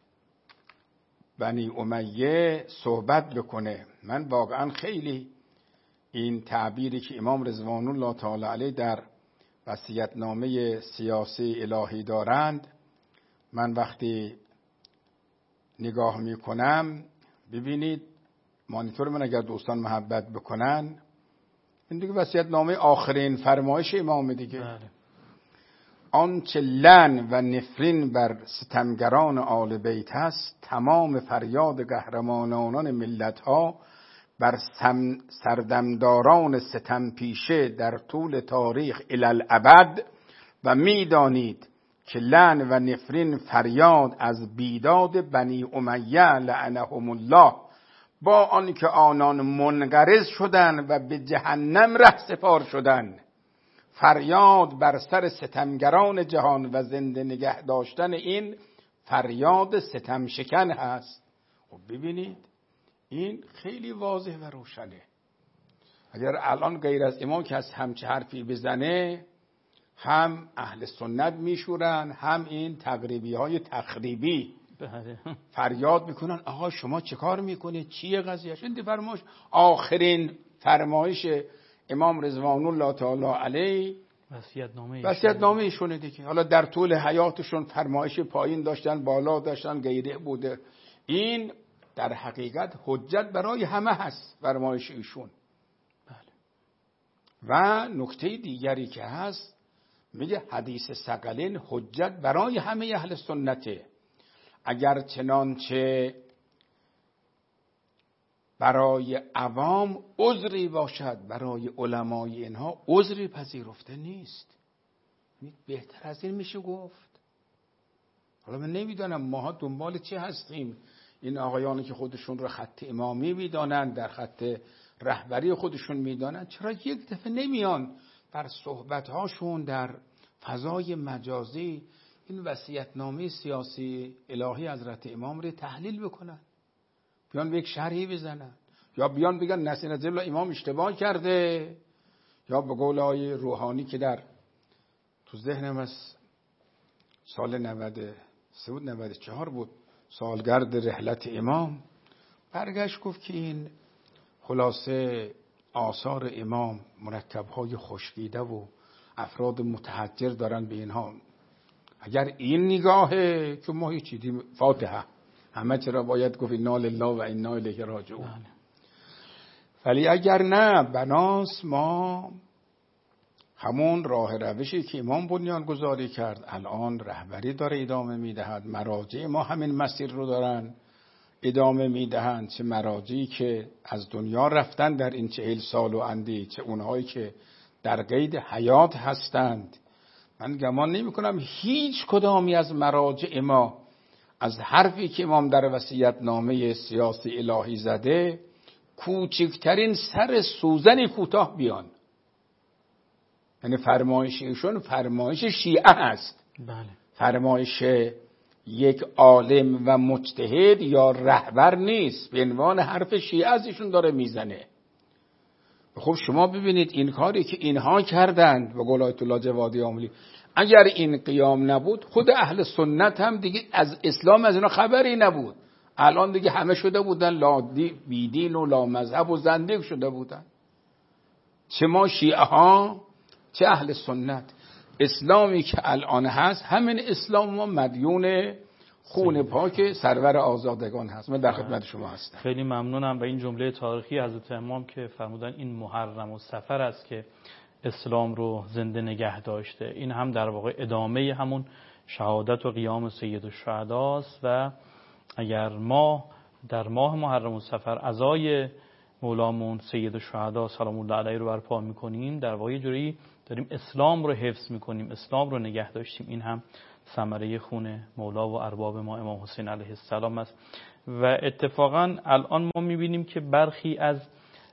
S3: بنی امیه صحبت بکنه. من واقعا خیلی این تعبیری که امام رضوان الله تعالی علیه در وصیت‌نامه سیاسی الهی دارند من وقتی نگاه میکنم، ببینید مانیتور من اگر دوستان محبت بکنن این دیگه وصیت‌نامه آخرین فرمایش امام دیگه. بله. آنچه لعن و نفرین بر ستمگران آل بیت است تمام فریاد قهرمانان ملت ها بر سردمداران ستم پیشه در طول تاریخ الالابد و میدانید که لعن و نفرین فریاد از بیداد بنی امیه لعنهم الله با آنکه آنان منقرض شدند و به جهنم رهسپار شدند، فریاد بر سر ستمگران جهان و زنده نگه داشتن این فریاد ستم شکن هست. خب ببینید این خیلی واضح و روشنه. اگر الان غیر از امام که از همچه حرفی بزنه هم اهل سنت میشورن هم این تقریبی های تخریبی فریاد میکنن آقا شما چه کار میکنید، چیه قضیهش؟ این فرمایش آخرین فرمایش امام رضوان الله تعالی علیه وصیت‌نامه ایشونه دیگه. حالا در طول حیاتشون فرمایش پایین داشتن بالا داشتن غیره بوده، این در حقیقت حجت برای همه هست فرمایش ایشون. بله. و نکته دیگری که هست میگه حدیث ثقلین حجت برای همه اهل سنته. اگر چنانچه برای عوام عذری باشد برای علمای اینها عذری پذیرفته نیست. بهتر از این میشه گفت. حالا من نمیدانم ماها دنبال چه هستیم. این آقایانی که خودشون رو خط امامی میدانن در خط رهبری خودشون میدانن چرا یک دفعه نمیان بر صحبتهاشون در فضای مجازی این وصیت‌نامه سیاسی الهی حضرت امام رو تحلیل بکنن، بیان به یک شرحی بزنن، یا بیان بگن نصیر الله امام اشتباه کرده، یا به قول آقای روحانی که در تو ذهنم از سال نود و سه بود نود و چهار بود سالگرد رحلت امام برگشت گفت که این خلاصه آثار امام مرکب‌های خشکیده و افراد متحجر دارن به اینها. اگر این نگاهه که ما هیچی دیم فاتحه همه چرا باید گفت انا لله و انا الیه راجعون. ولی اگر نه بناس ما همون راه روشی که امام بنیان گذاری کرد الان رهبری داره ادامه میدهد، مراجع ما همین مسیر رو دارن ادامه میدهند، چه مراجعی که از دنیا رفتن در این چهل سال و اندی، چه اونهایی که در قید حیات هستند من گمان نمی کنم هیچ کدامی از مراجع ما از حرفی که امام در وصیت نامه سیاسی الهی زده کوچکترین سر سوزنی کوتاه بیان. یعنی فرمایش ایشون فرمایش شیعه هست.
S2: بله.
S3: فرمایش یک عالم و مجتهد یا رهبر نیست، به عنوان حرف شیعه از ایشون داره میزنه. خب شما ببینید این کاری که اینها کردند و قول آیت الله جوادی آملی، اگر این قیام نبود خود اهل سنت هم دیگه از اسلام از اینا خبری نبود. الان دیگه همه شده بودن لا بیدین و لا مذهب و زندیق شده بودن، چه ما شیعه ها چه اهل سنت. اسلامی که الان هست همین اسلام ما مدیون خون پاک سرور آزادگان هست. من در خدمت شما هستم.
S2: خیلی ممنونم. و این جمله تاریخی حضرت امام که فرمودن این محرم و سفر است که اسلام رو زنده نگه داشته، این هم در واقع ادامه همون شهادت و قیام سید الشهدا است. و اگر ما در ماه محرم و سفر عزای مولامون سید الشهدا سلام الله علیه رو برپا میکنیم، در واقع جوری داریم اسلام رو حفظ میکنیم، اسلام رو نگه داشتیم. این هم ثمره خون مولا و ارباب ما امام حسین علیه السلام است. و اتفاقا الان ما میبینیم که برخی از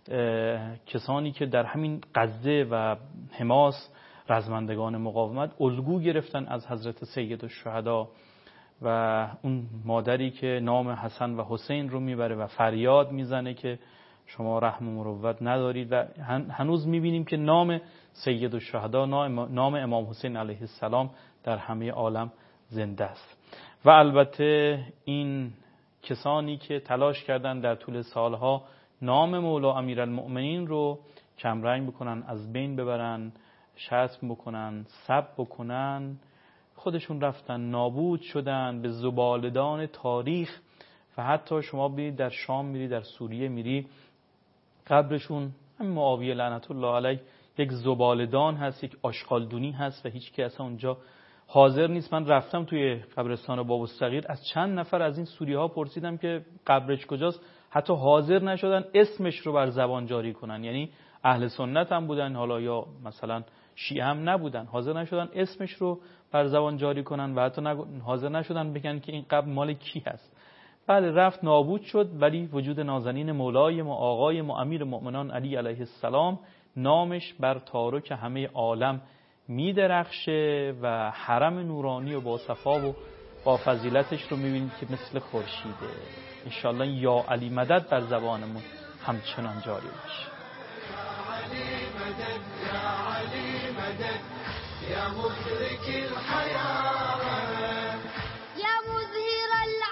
S2: کسانی که در همین غزه و حماس رزمندگان مقاومت الگو گرفتن از حضرت سید الشهدا و اون مادری که نام حسن و حسین رو میبره و فریاد میزنه که شما رحم و مروت ندارید، و هنوز میبینیم که نام سید الشهدا، نام امام حسین علیه السلام در همه عالم زنده است. و البته این کسانی که تلاش کردن در طول سالها نام مولا امیرالمؤمنین رو کمرنگ بکنن، از بین ببرن، شتم بکنن، سب بکنن، خودشون رفتن نابود شدن به زبالدان تاریخ. و حتی شما برید در شام میری، در سوریه میری، قبرشون همین معاویه لعنت الله علیه یک زبالدان هست، یک آشغالدونی هست و هیچ کی اصلا اونجا حاضر نیست. من رفتم توی قبرستان بابالصغیر، از چند نفر از این سوریه ها پرسیدم که قبرش کجاست، حتی حاضر نشدن اسمش رو بر زبان جاری کنن. یعنی اهل سنت هم بودن، حالا یا مثلا شیعه هم نبودن، حاضر نشدن اسمش رو بر زبان جاری کنن و حتی حاضر نشدن بگن که این قبر مال کی هست. بله رفت نابود شد، ولی وجود نازنین مولای ما، آقای ما، امیر مؤمنان علی علیه السلام، نامش بر تارک همه عالم می درخشه و حرم نورانی و با صفا و با فضیلتش رو میبینید که مثل خورشیده. انشالله یا علی مدد بر زبانمون همچنان جاری باشه.
S1: یا علی مدد، یا علی مدد، یا مدرک الحیات،
S4: یا مظهر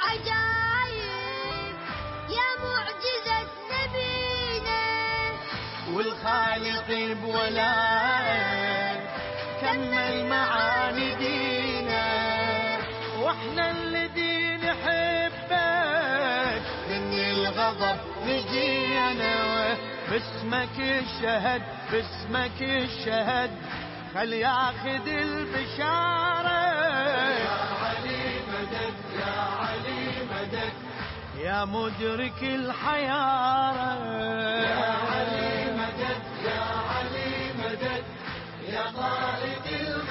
S4: العجائب، یا معجزة نبینا،
S1: والخالق بولائك كمل معاني دينا، واحنا الذي نحبك من الغضب نجينا، باسمك الشهد باسمك الشهد خل ياخذ البشارة. يا علي مدد، يا علي مدد، يا مدرك الحيارة. يا علي مدد، يا علي مدد، يا قائد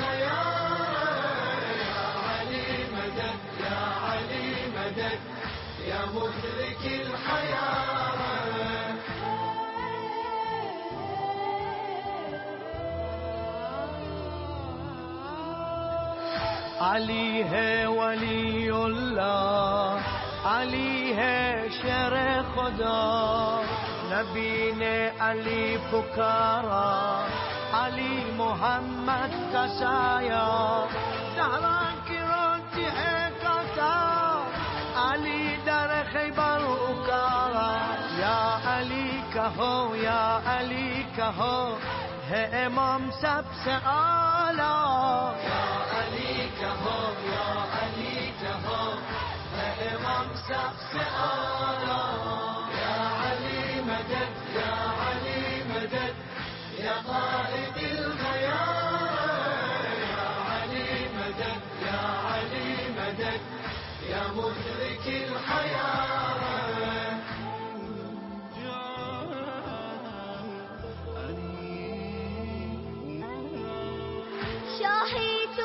S1: الخيار. يا علي مدد، يا علي مدد، يا مدرك الحيار. علی ہے ولی اللہ، علی ہے شر خدا، نبی نے علی پکارا، علی محمد کا سایہ، زہرا کی روتی ہے کاتا، علی در خیبر اکارا. یا علی کہو، یا علی کہو، ہے امام سب سے اعلیٰ. یا علی کہو، یا علی کہو، ہے امام سب سے اعلیٰ. یا علی مدد، یا علی مدد، یا قائد الخیار. یا علی مدد، یا علی مدد، یا مدرک الحیار.
S4: شاهی تو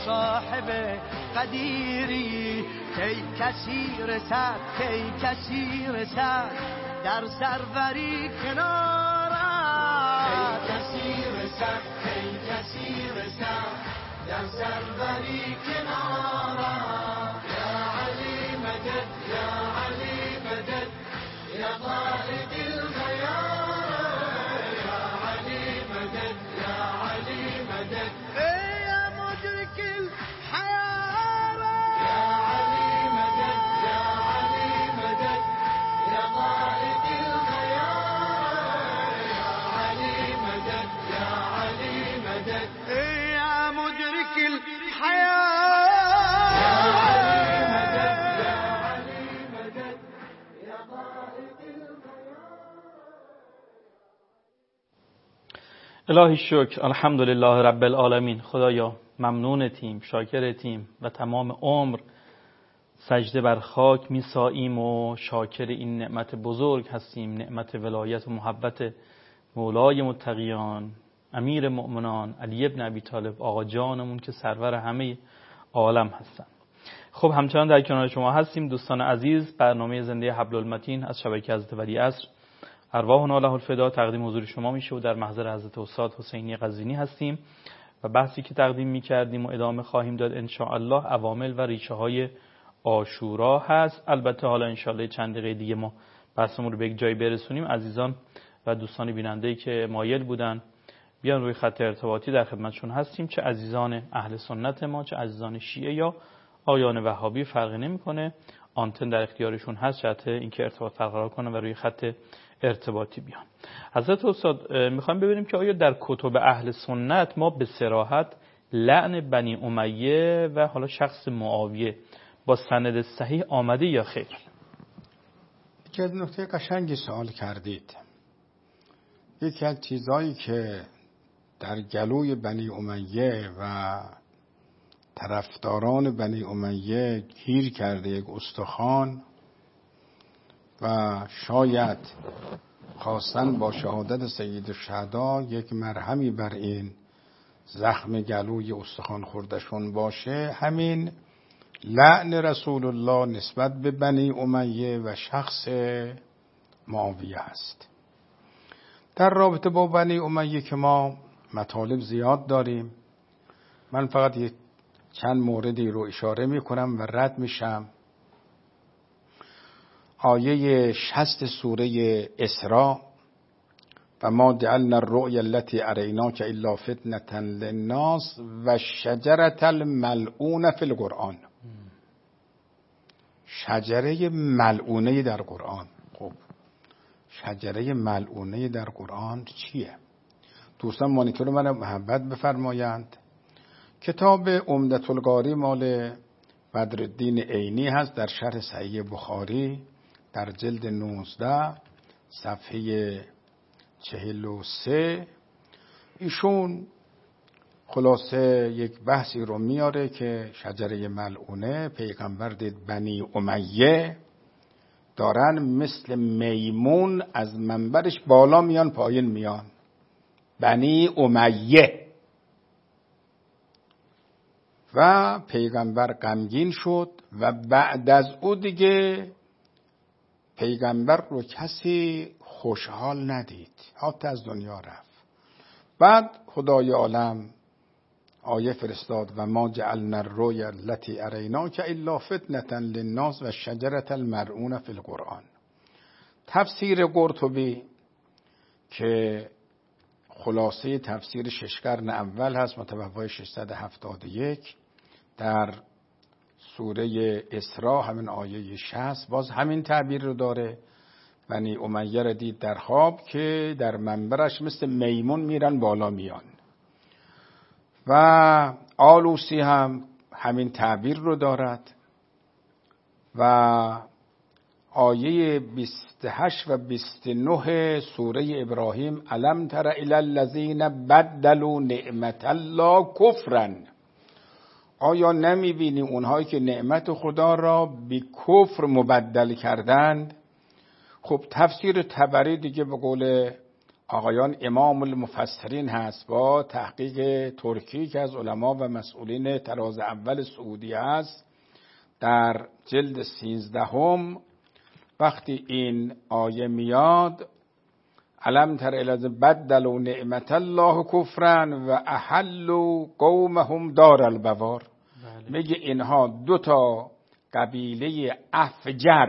S1: صاحب قدیری کی کسی رسد کی کسی رسد در سروری کنارت کی کسی رسد کی کسی رسد در سروری کنارت یا علی مدد یا علی مدد یا قائد الخيار یا علی مدد یا علی مدد یا مدرك الحيار یا علی مدد یا علی مدد یا قائد الخيار یا علی مدد یا علی مدد یا مدرك الحيار
S2: الهی شکر، الحمدلله رب العالمین. خدایا ممنونتیم، شاکرتیم و تمام عمر سجده بر خاک میساییم و شاکر این نعمت بزرگ هستیم، نعمت ولایت و محبت مولای متقیان امیر مؤمنان علی ابن ابی طالب، آقا جانمون که سرور همه عالم هستن. خب همچنان در کنار شما هستیم دوستان عزیز. برنامه زنده حبل المتین از شبکه حضرت ولی عصر ارواحنا له الفدا تقدیم حضور شما میشه و در محضر حضرت استاد حسینی قزوینی هستیم و بحثی که تقدیم میکردیم و ادامه خواهیم داد ان شاء الله عوامل و ریشه های عاشورا هست. البته حالا ان شاء الله چند دقیقه دیگه ما بحثمون رو به یک جای برسونیم. عزیزان و دوستان بیننده‌ای که مایل بودن بیان روی خط ارتباطی در خدمتشون هستیم، چه عزیزان اهل سنت ما چه عزیزان شیعه یا آیان وهابی فرقی نمیکنه، آنتن در اختیارشون هست جهت اینکه ارتباط برقرار کنن و روی خط ارتباطی بیان. حضرت استاد میخوایم ببینیم که آیا در کتب اهل سنت ما به صراحت لعن بنی امیه و حالا شخص معاویه با سند صحیح آمده یا خیر؟
S3: یکی از نکته قشنگی سوال کردید. یکی از چیزایی که در گلوی بنی امیه و طرفداران بنی امیه گیر کرده یک استخوان و شاید خواستن با شهادت سید الشهدا یک مرهمی بر این زخم گلوی استخوان خوردشون باشه، همین لعن رسول الله نسبت به بنی امیه و شخص معاویه است. در رابطه با بنی امیه که ما مطالب زیاد داریم، من فقط یک چند موردی رو اشاره می کنم و رد میشم. آیه شصت سوره اسراء و ما جعلنا الرؤیا التي اریناک الا فتنة للناس و شجرة الملعونه فی القرآن. شجره ملعونه در قرآن. خب شجره ملعونه در قرآن چیه؟ دوستان مانیتور من محبت بفرمایند. کتاب عمدة القاری مال بدرالدین عینی هست در شرح صحیح بخاری در جلد نوزده صفحه چهل و سه. ایشون خلاصه یک بحثی رو میاره که شجره ملعونه پیغمبر دید بنی امیه دارن مثل میمون از منبرش بالا میان پایین میان. بنی امیه. و پیغمبر غمگین شد و بعد از او دیگه پیغمبر رو کسی خوشحال ندید، حتی از دنیا رفت. بعد خدای عالم آیه فرستاد و ما جعلنا الرؤیا التي اریناک الا فتنة للناس و شجرة الملعونه فی القرآن. تفسیر قرطبی که خلاصه تفسیر شش قرن اول هست متوفای ششصد و هفتاد و یک در سوره اسراء همین آیه شصت باز همین تعبیر رو داره. بنی امیه را دید در خواب که در منبرش مثل میمون میرن بالا میان. و آلوسی هم همین تعبیر رو دارد. و آیه بیست و هشت و بیست و نه سوره ابراهیم الم تر الی الذین بدلوا نعمت الله کفرا. آیا نمیبینی اونهایی که نعمت خدا را به کفر مبدل کردند؟ خب تفسیر طبری دیگه به قول آقایان امام المفسرین هست با تحقیق ترکی که از علما و مسئولین طراز اول سعودی هست، در جلد سیزدهم وقتی این آیه میاد علم تر الی بدلوا نعمت الله کفرا و احلوا قومهم دار البوار، میگه اینها دو تا قبیله افجر،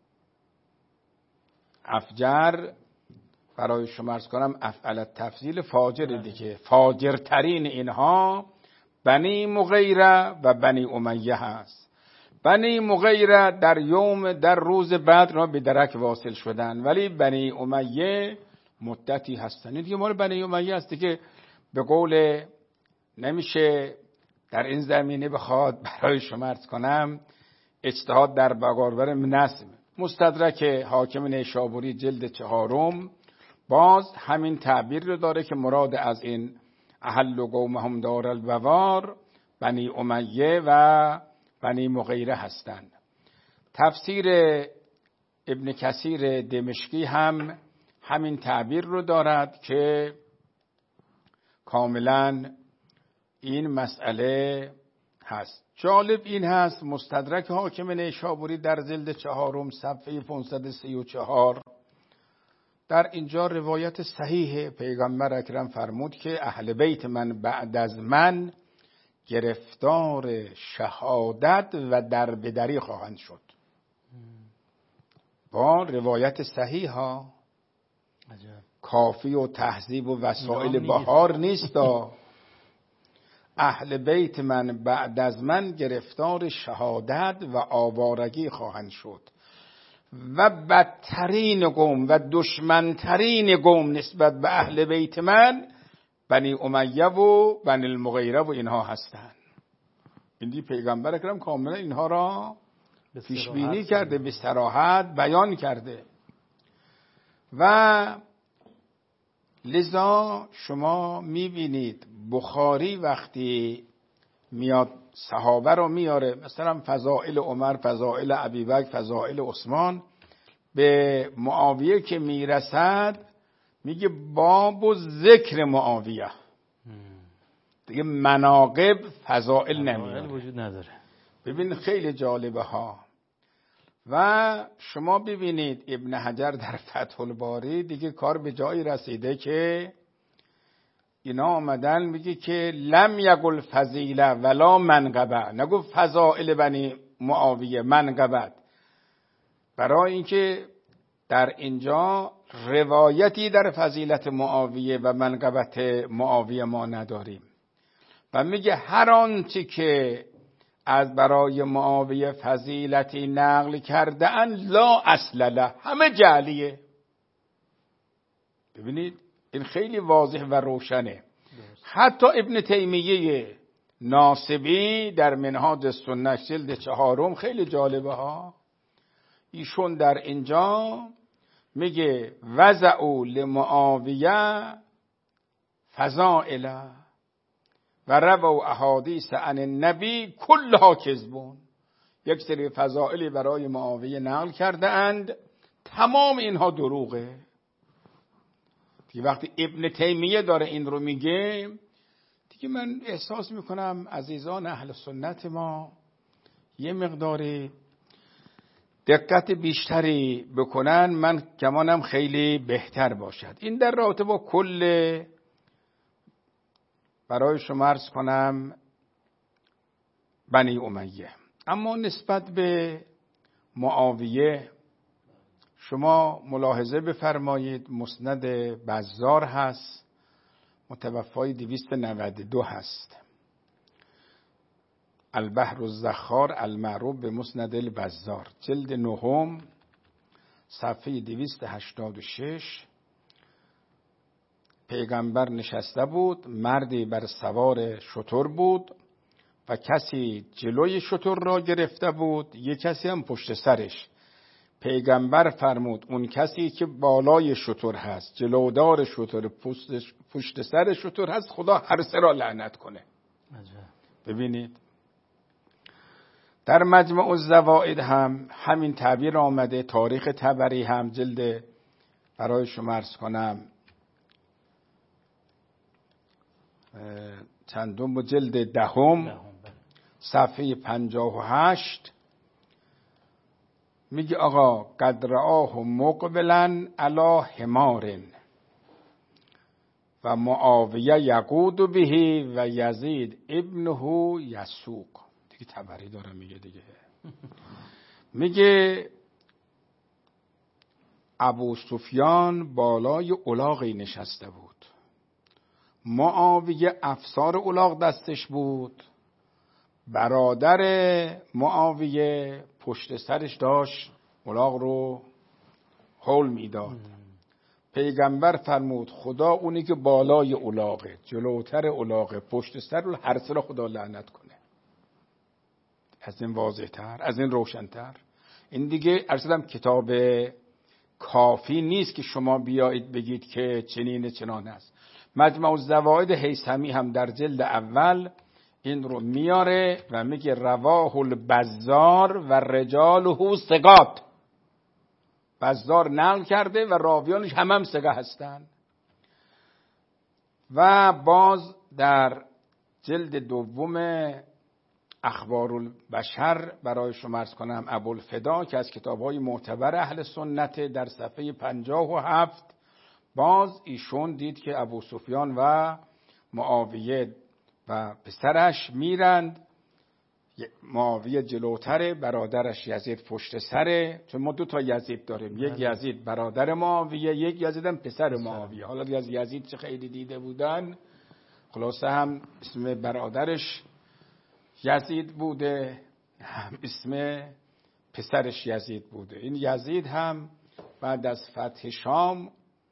S3: افجر برای شما عرض کنم افعل تفضیل فاجر دیگه، فاجرترین اینها بنی مغیره و بنی امیه هست. بنی مغیره در یوم در روز بدر را به درک واصل شدن، ولی بنی امیه مدتی هستن. این دیگه مال بنی امیه هست که به قول نمیشه در این زمینه بخواد برای شما عرض کنم اجتهاد در بگاربر نظم. مستدرک حاکم نیشابوری جلد چهارم باز همین تعبیر رو داره که مراد از این اهل و قومهم دار البوار بنی امیه و بنی مغیره هستند. تفسیر ابن کثیر دمشقی هم همین تعبیر رو دارد که کاملا این مسئله هست. جالب این هست مستدرک حاکم نیشابوری در جلد چهارم صفحه پانصد و سی و چهار در اینجا روایت صحیح پیغمبر اکرم فرمود که اهل بیت من بعد از من گرفتار شهادت و دربدری خواهند شد. با روایت صحیح ها کافی و تهذیب و وسائل بهار نیست. اهل بیت من بعد از من گرفتار شهادت و آوارگی خواهند شد و بدترین قوم و دشمنترین قوم نسبت به اهل بیت من بنی امیه و بنی المغیره و اینها هستند. این دی پیغمبر اکرم کاملا اینها را پیش بینی کرده، به صراحت بیان کرده. و لذا شما میبینید بخاری وقتی میاد صحابه رو میاره، مثلا فضائل عمر، فضائل ابوبکر، فضائل عثمان، به معاویه که میرسد میگه باب و ذکر معاویه، دیگه مناقب فضائل نمیاره،
S2: وجود نداره.
S3: ببین خیلی جالبه ها. و شما ببینید ابن حجر در فتح الباری دیگه کار به جایی رسیده که اینا آمدن میگه که لم یقل فضیله ولا منقبه، نگو فضائل بنی معاویه منقبت، برای اینکه در اینجا روایتی در فضیلت معاویه و منقبت معاویه ما نداریم. و میگه هر آنچه که از برای معاویه فضیلتی نقل کرده ان لا اصل له، همه جعلیه. ببینید این خیلی واضح و روشنه. حتی ابن تیمیه ناصبی در منهاج السنه جلد چهارم خیلی جالبه ها، ایشون در اینجا میگه وضعوا لمعاویه فضائله و رووا احادیث عن النبی کلها کذبون، یک سری فضائلی برای معاویه نقل کرده اند، تمام اینها دروغه. دیگه وقتی ابن تیمیه داره این رو میگه دیگه من احساس میکنم عزیزان اهل سنت ما یه مقداری دقت بیشتری بکنن، من گمانم خیلی بهتر باشد. این در رابطه با کل برای شما عرض کنم بنی امیه. اما نسبت به معاویه شما ملاحظه بفرمایید مسند بزار هست، متوفای دویست و نود و دو هست، البحر الزخار المعروف به مسند البزار جلد نهم صفحه دویست و هشتاد و شش. پیغمبر نشسته بود، مردی بر سوار شتر بود و کسی جلوی شتر را گرفته بود، یک کسی هم پشت سرش. پیغمبر فرمود اون کسی که بالای شتر هست، جلودار شتر، پشت سر شتر هست، خدا هر سه را لعنت کنه. ببینید در مجمع الزوائد هم همین تعبیر آمده، تاریخ طبری هم جلد برای شما عرض کنم چندم و جلد دهم صفحه پنجاه و هشت میگه آقا قد رآه مقبلا علی حمار و معاویه یقود به و یزید ابنه یسوق. دیگه تبری داره میگه دیگه. میگه ابو سفیان بالای الاغی نشسته بود، معاویه افسار الاغ دستش بود، برادر معاویه پشت سرش داشت الاغ رو حول میداد. پیغمبر فرمود خدا اونی که بالای الاغه، جلوتر الاغه، پشت سر رو هر سه رو خدا لعنت کنه. از این واضح تر، از این روشن تر. این دیگه ارسلم کتاب کافی نیست که شما بیایید بگید که چنین چنان است. مجمع الزوائد هیثمی هم در جلد اول این رو میاره و میگه رواه البزار و رجاله ثقات. بزار نقل کرده و راویانش هم هم ثقه هستند. و باز در جلد دوم اخبار البشر برای شما عرض کنم ابوالفدا که از کتاب‌های معتبر اهل سنت در صفحه پنجاه و هفت باز ایشون دید که ابو سفیان و معاویه و پسرش میرند، معاویه جلوتره، برادرش یزید پشت سره، چون ما دو تا یزید داریم، یک یزید برادر معاویه، یک یزید هم پسر معاویه. حالا از یزید چه خیلی دیده بودن، خلاصه هم اسم برادرش یزید بوده، هم اسم پسرش یزید بوده. این یزید هم بعد از فتح شام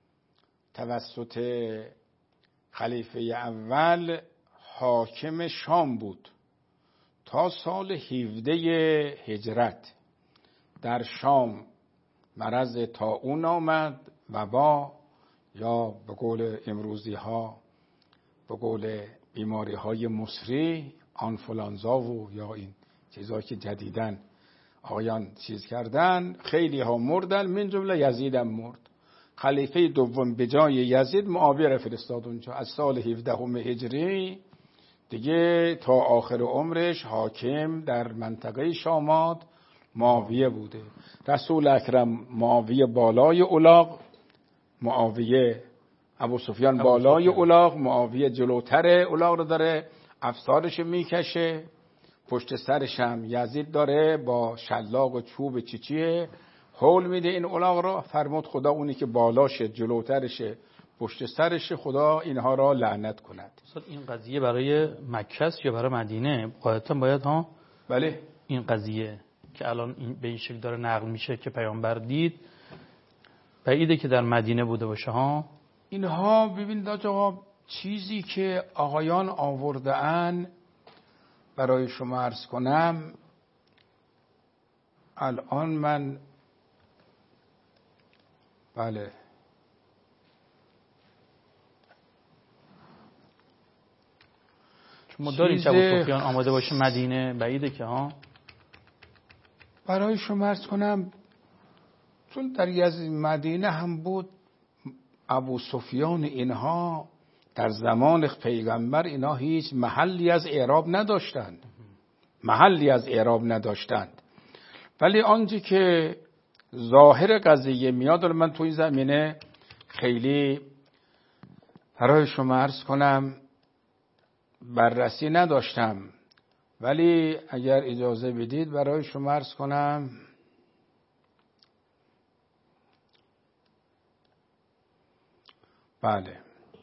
S3: توسط خلیفه اول حاکم شام بود تا سال هفده هجرت. در شام مرض طاعون آمد، وبا، یا به قول امروزی ها به قول بیماری های مصری آنفولانزا و یا این چیزایی که جدیدن آقایان چیز کردن، خیلی ها مردن، من جمله یزیدم مرد. خلیفه دوم به جای یزید معاویه را فرستاد اونجا. از سال هفدهم هجری دیگه تا آخر عمرش حاکم در منطقه شامات معاویه بوده. رسول اکرم معاویه بالای الاغ، معاویه ابو سفیان بالای الاغ، معاویه جلوتر الاغ رو داره افسارش میکشه، پشت سرش هم یزید داره با شلاق و چوب چیچیه حول میده این الاغ را. فرمود خدا اونی که بالاشه، جلوترشه، پشت سرش، خدا اینها را لعنت کند.
S2: این قضیه برای مکه است یا برای مدینه؟ قاعدتا باید ها.
S3: بله
S2: این قضیه که الان این به این شکل داره نقل میشه که پیامبر دید، بعیده که در مدینه بوده باشه ها.
S3: اینها ببینید آقا، چیزی که آقایان آورده ان برای شما عرض کنم، الان من بله
S2: چون ما داریم که ابو سفیان آماده باشه مدینه، بعیده که ها.
S3: برای شما عرض کنم چون در یزد مدینه هم بود، ابو سفیان اینها در زمان پیغمبر اینا هیچ محلی از اعراب نداشتند، محلی از اعراب نداشتند. ولی آنچه که ظاهر قضیه میاد، من تو این زمینه خیلی برای شما عرض کنم بررسی نداشتم، ولی اگر اجازه بدید برای شما عرض کنم. بله،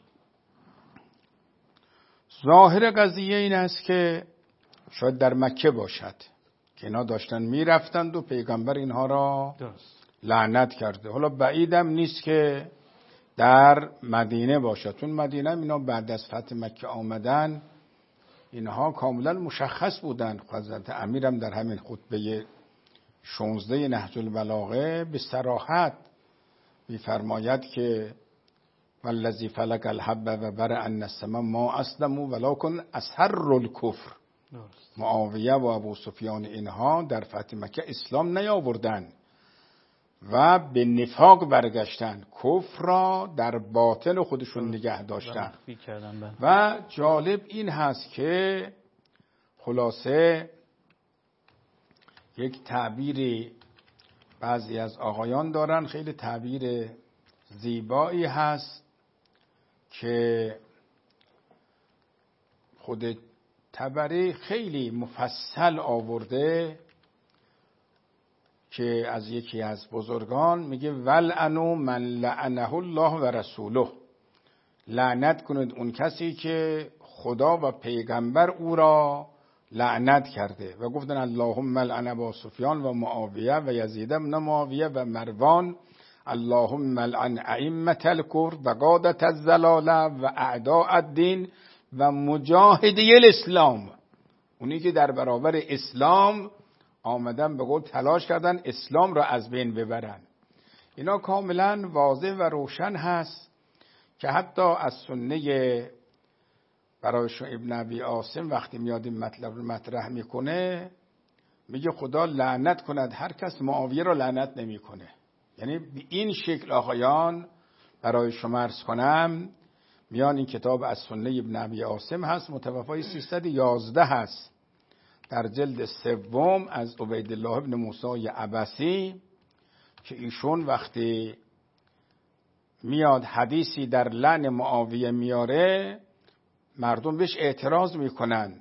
S3: ظاهر قضیه این است که شاید در مکه باشد که اینا داشتن میرفتند و پیغمبر اینها را لعنت کرده. حالا بعیدم نیست که در مدینه باشد، چون مدینه اینا بعد از فتح مکه آمدن، اینها کاملا مشخص بودن. حضرت امیرم در همین خطبه شانزده نهج البلاغه به صراحت می‌فرماید که والذی فلق الحب و برأ النسمه ما اسلموا ولکن اسر الکفر. معاویه و ابو سفیان اینها در فتح مکه اسلام نیاوردن، و به نفاق برگشتن، کفر را در باطن خودشون نگه داشتن. و جالب این هست که خلاصه یک تعبیری بعضی از آقایان دارن، خیلی تعبیر زیبایی هست که خود طبری خیلی مفصل آورده، که از یکی از بزرگان میگه ولعنوا من لعنه الله و رسوله، لعنت کنید اون کسی که خدا و پیغمبر او را لعنت کرده. و گفتن اللهم لعن ابا سفیان و معاویه و یزید بن معاویه و مروان، اللهم لعن ائمه الکفر و قادة الضلاله و اعداء الدین و مجاهدی الاسلام، اونی که در برابر اسلام آمدن به قول تلاش کردن اسلام را از بین ببرن. اینا کاملا واضح و روشن هست که حتی از سنه برای ابن ابی عاصم وقتی میاد این مطلب رو مطرح میکنه، میگه خدا لعنت کند هر کس معاویه را لعنت نمیکنه. یعنی به این شکل آقایان برای شما عرض کنم، میان این کتاب از سنه ابن ابی عاصم هست، متوفای سیصد و یازده هست، در جلد سوم از عبیدالله ابن موسی عبسی، که ایشون وقتی میاد حدیثی در لعن معاویه میاره، مردم بهش اعتراض میکنن،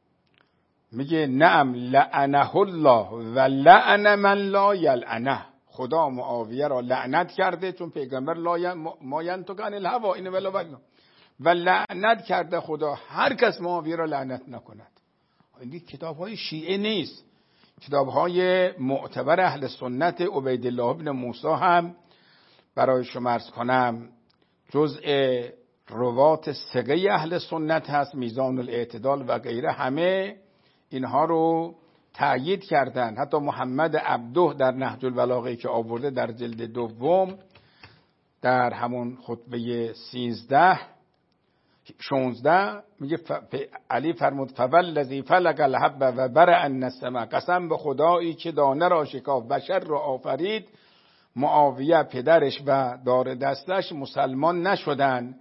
S3: میگه نعم لعنه الله و لعن من لا یلعنه، خدا معاویه را لعنت کرده چون پیغمبر لا ما ینطق عن الهوی ان ولا وحی، و لعنت کرده خدا هر کس معاویه را لعنت نکند. این کتاب های شیعه نیست، کتاب های معتبر اهل سنت. عبیدالله ابن موسی هم برای شما عرض کنم جزء روات ثقه اهل سنت هست، میزان الاعتدال و غیره، همه اینها رو تأیید کردن. حتی محمد عبده در نهج البلاغه که آورده در جلد دوم در همون خطبه سیزده شانزده میگه علی فرمود فوالذی فلق الحب و برأ النسمه، قسم به خدایی که دانه را شکاف بشر را آفرید، معاویه پدرش و دار دستش مسلمان نشدن،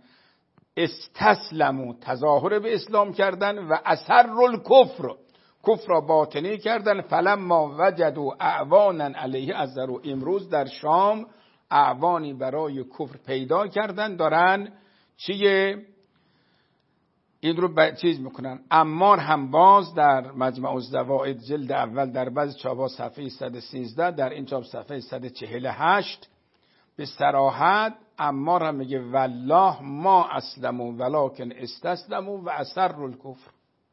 S3: استسلموا تظاهر به اسلام کردن و اثر الکفر، کفر را باطنی کردن، فلما وجدوا اعوانا علیه اظهروا، امروز در شام اعوانی برای کفر پیدا کردن، دارن چیه این رو ب... چیز میکنن. عمار هم باز در مجمع الزوائد جلد اول در بعض چاپ‌ها صفحه صد و سیزده، در این چاپ صفحه صد و چهل و هشت به صراحت عمار هم میگه والله ما اسلموا ولکن استسلموا و اثر الکفر.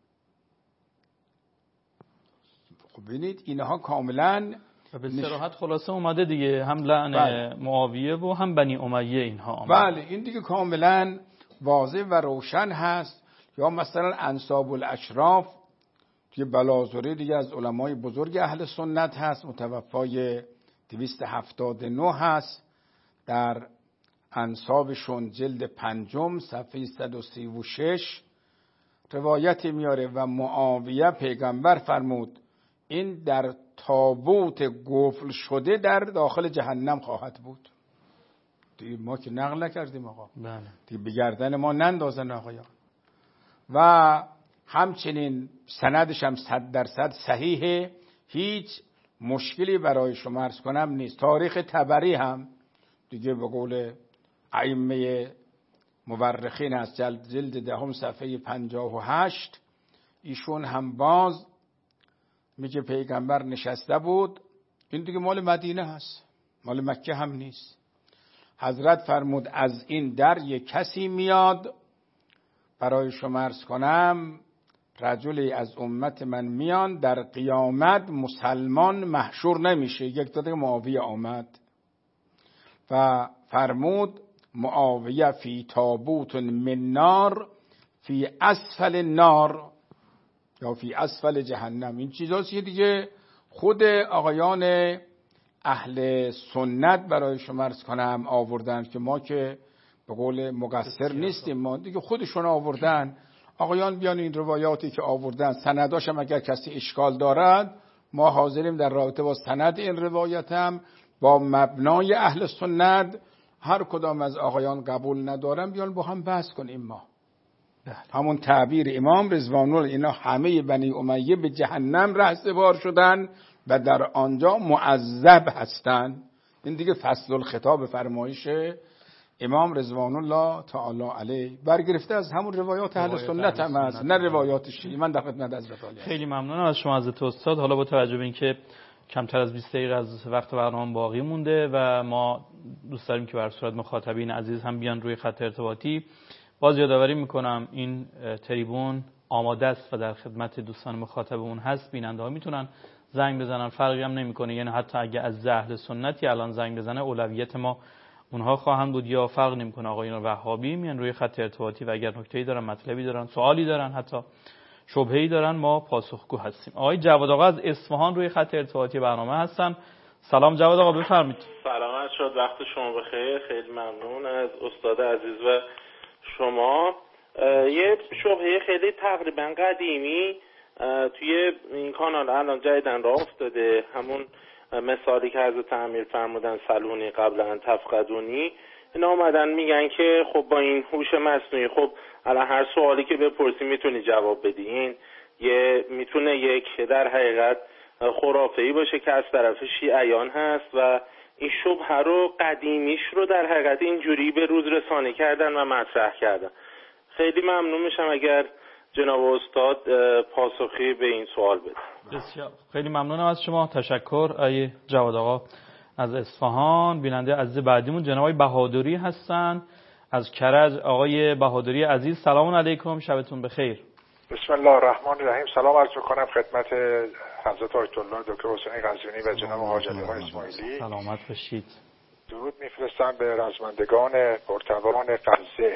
S3: خب ببینید اینها کاملا
S2: به صراحت خلاصه اومده دیگه، هم لعن بله. معاویه و هم بنی امیه اینها آمده.
S3: بله این دیگه کاملا واضح و روشن هست. یا مثلا انساب الاشراف که بلازوری دیگه از علمای بزرگ اهل سنت هست، متوفای دویست و هفتاد و نه هست، در انسابشون جلد پنجم صفحه صد و سی و شش روایت میاره و معاویه پیغمبر فرمود این در تابوت قفل شده در داخل جهنم خواهد بود. دیگه ما که نقل نکردیم آقا،
S2: بله.
S3: دیگه به گردن ما نندازن آقایان. و همچنین سندش هم صد درصد صحیحه، هیچ مشکلی برای شما عرض کنم نیست. تاریخ طبری هم دیگه به قول ائمه مورخین از جلد, جلد دهم صفحه پنجاه و هشت ایشون هم باز میگه پیغمبر نشسته بود، این دیگه مال مدینه هست، مال مکه هم نیست. حضرت فرمود از این در یک کسی میاد، برای شما عرض کنم رجلی از امت من میان، در قیامت مسلمان محشور نمیشه. یک تا دیگه معاویه آمد و فرمود معاویه فی تابوت من نار فی اسفل نار یا فی اسفل جهنم. این چیزاست که دیگه خود آقایان اهل سنت برای شما عرض کنم آوردن، که ما که به قول مقصر نیستیم، ما دیگه خودشون آوردن. آقایان بیان این روایاتی که آوردن سنداش هم اگر کسی اشکال دارد ما حاضریم در رابطه با سند این روایت هم با مبنای اهل سنت هر کدام از آقایان قبول ندارن بیان با هم بحث کنیم. ما همون تعبیر امام رضوان الله، اینا همه بنی امیه به جهنم رهسپار شدن و در آنجا معذب هستند. این دیگه فصل الخطاب فرمایش امام رضوان الله تعالی علیه برگرفته از همون روایات اهل سنت هم است، نه روایات شیعی. من در خدمت حضرت علی.
S2: خیلی ممنونم از شما حضرت استاد. حالا با توجه به اینکه کمتر از بیست دقیقه از وقت برنامه باقی مونده و ما دوست داریم که بر صورت مخاطبین عزیز هم بیان روی خط ارتباطی، باز یادآوری میکنم این تریبون آماده است و در خدمت دوستان مخاطبمون هست. بیننده ها میتونن زنگ بزنن، فرقی هم نمیکنه، یعنی حتی اگه از اهل سنتی الان زنگ بزنه اولویت ما اونها خواهند بود، یا فرق نمیکنه آقایون وهابی میان روی خط ارتباطی و اگر نکته‌ای دارن، مطلبی دارن، سوالی دارن، حتی شبهه‌ای دارن، ما پاسخگو هستیم. آقای جواد آقا از اصفهان روی خط ارتباطی برنامه هستن. سلام جواد آقا، بفرمایید.
S5: سلامت شد، وقت شما بخیر. خیلی ممنون از استاد عزیز و شما. یه شبهه خیلی تقریبا قدیمی توی این کانال الان جدیدن راه افتاده، همون مثالی که حضرت امیر فرمودن سلونی قبل ان تفقدونی، اینا اومدن میگن که خب با این هوش مصنوعی خب الان هر سوالی که بپرسی میتونی جواب بدی. این یه میتونه یک در حقیقت خرافه‌ای باشه که از طرف شیعیان هست و این شبهه رو قدیمیش رو در حقیقت اینجوری به روز رسانی کردن و مطرح کردن. خیلی ممنون میشم اگر جناب استاد پاسخی به این سوال بده.
S2: بسیار خیلی ممنونم از شما. تشکر. آقای جواد آقا از اصفهان. بیننده عزیز بعدیمون جناب آقای بهادری هستن از کرج. آقای بهادری عزیز سلام علیکم، شبتون بخیر.
S6: بسم الله الرحمن الرحیم. سلام عرض می‌کنم خدمت حضرت آیت الله دکتر حسین غزوینی و جناب حاج علی اسماعیلی.
S2: سلامت باشید.
S6: درود میفرستم به رزمندگان پرتوان غزه.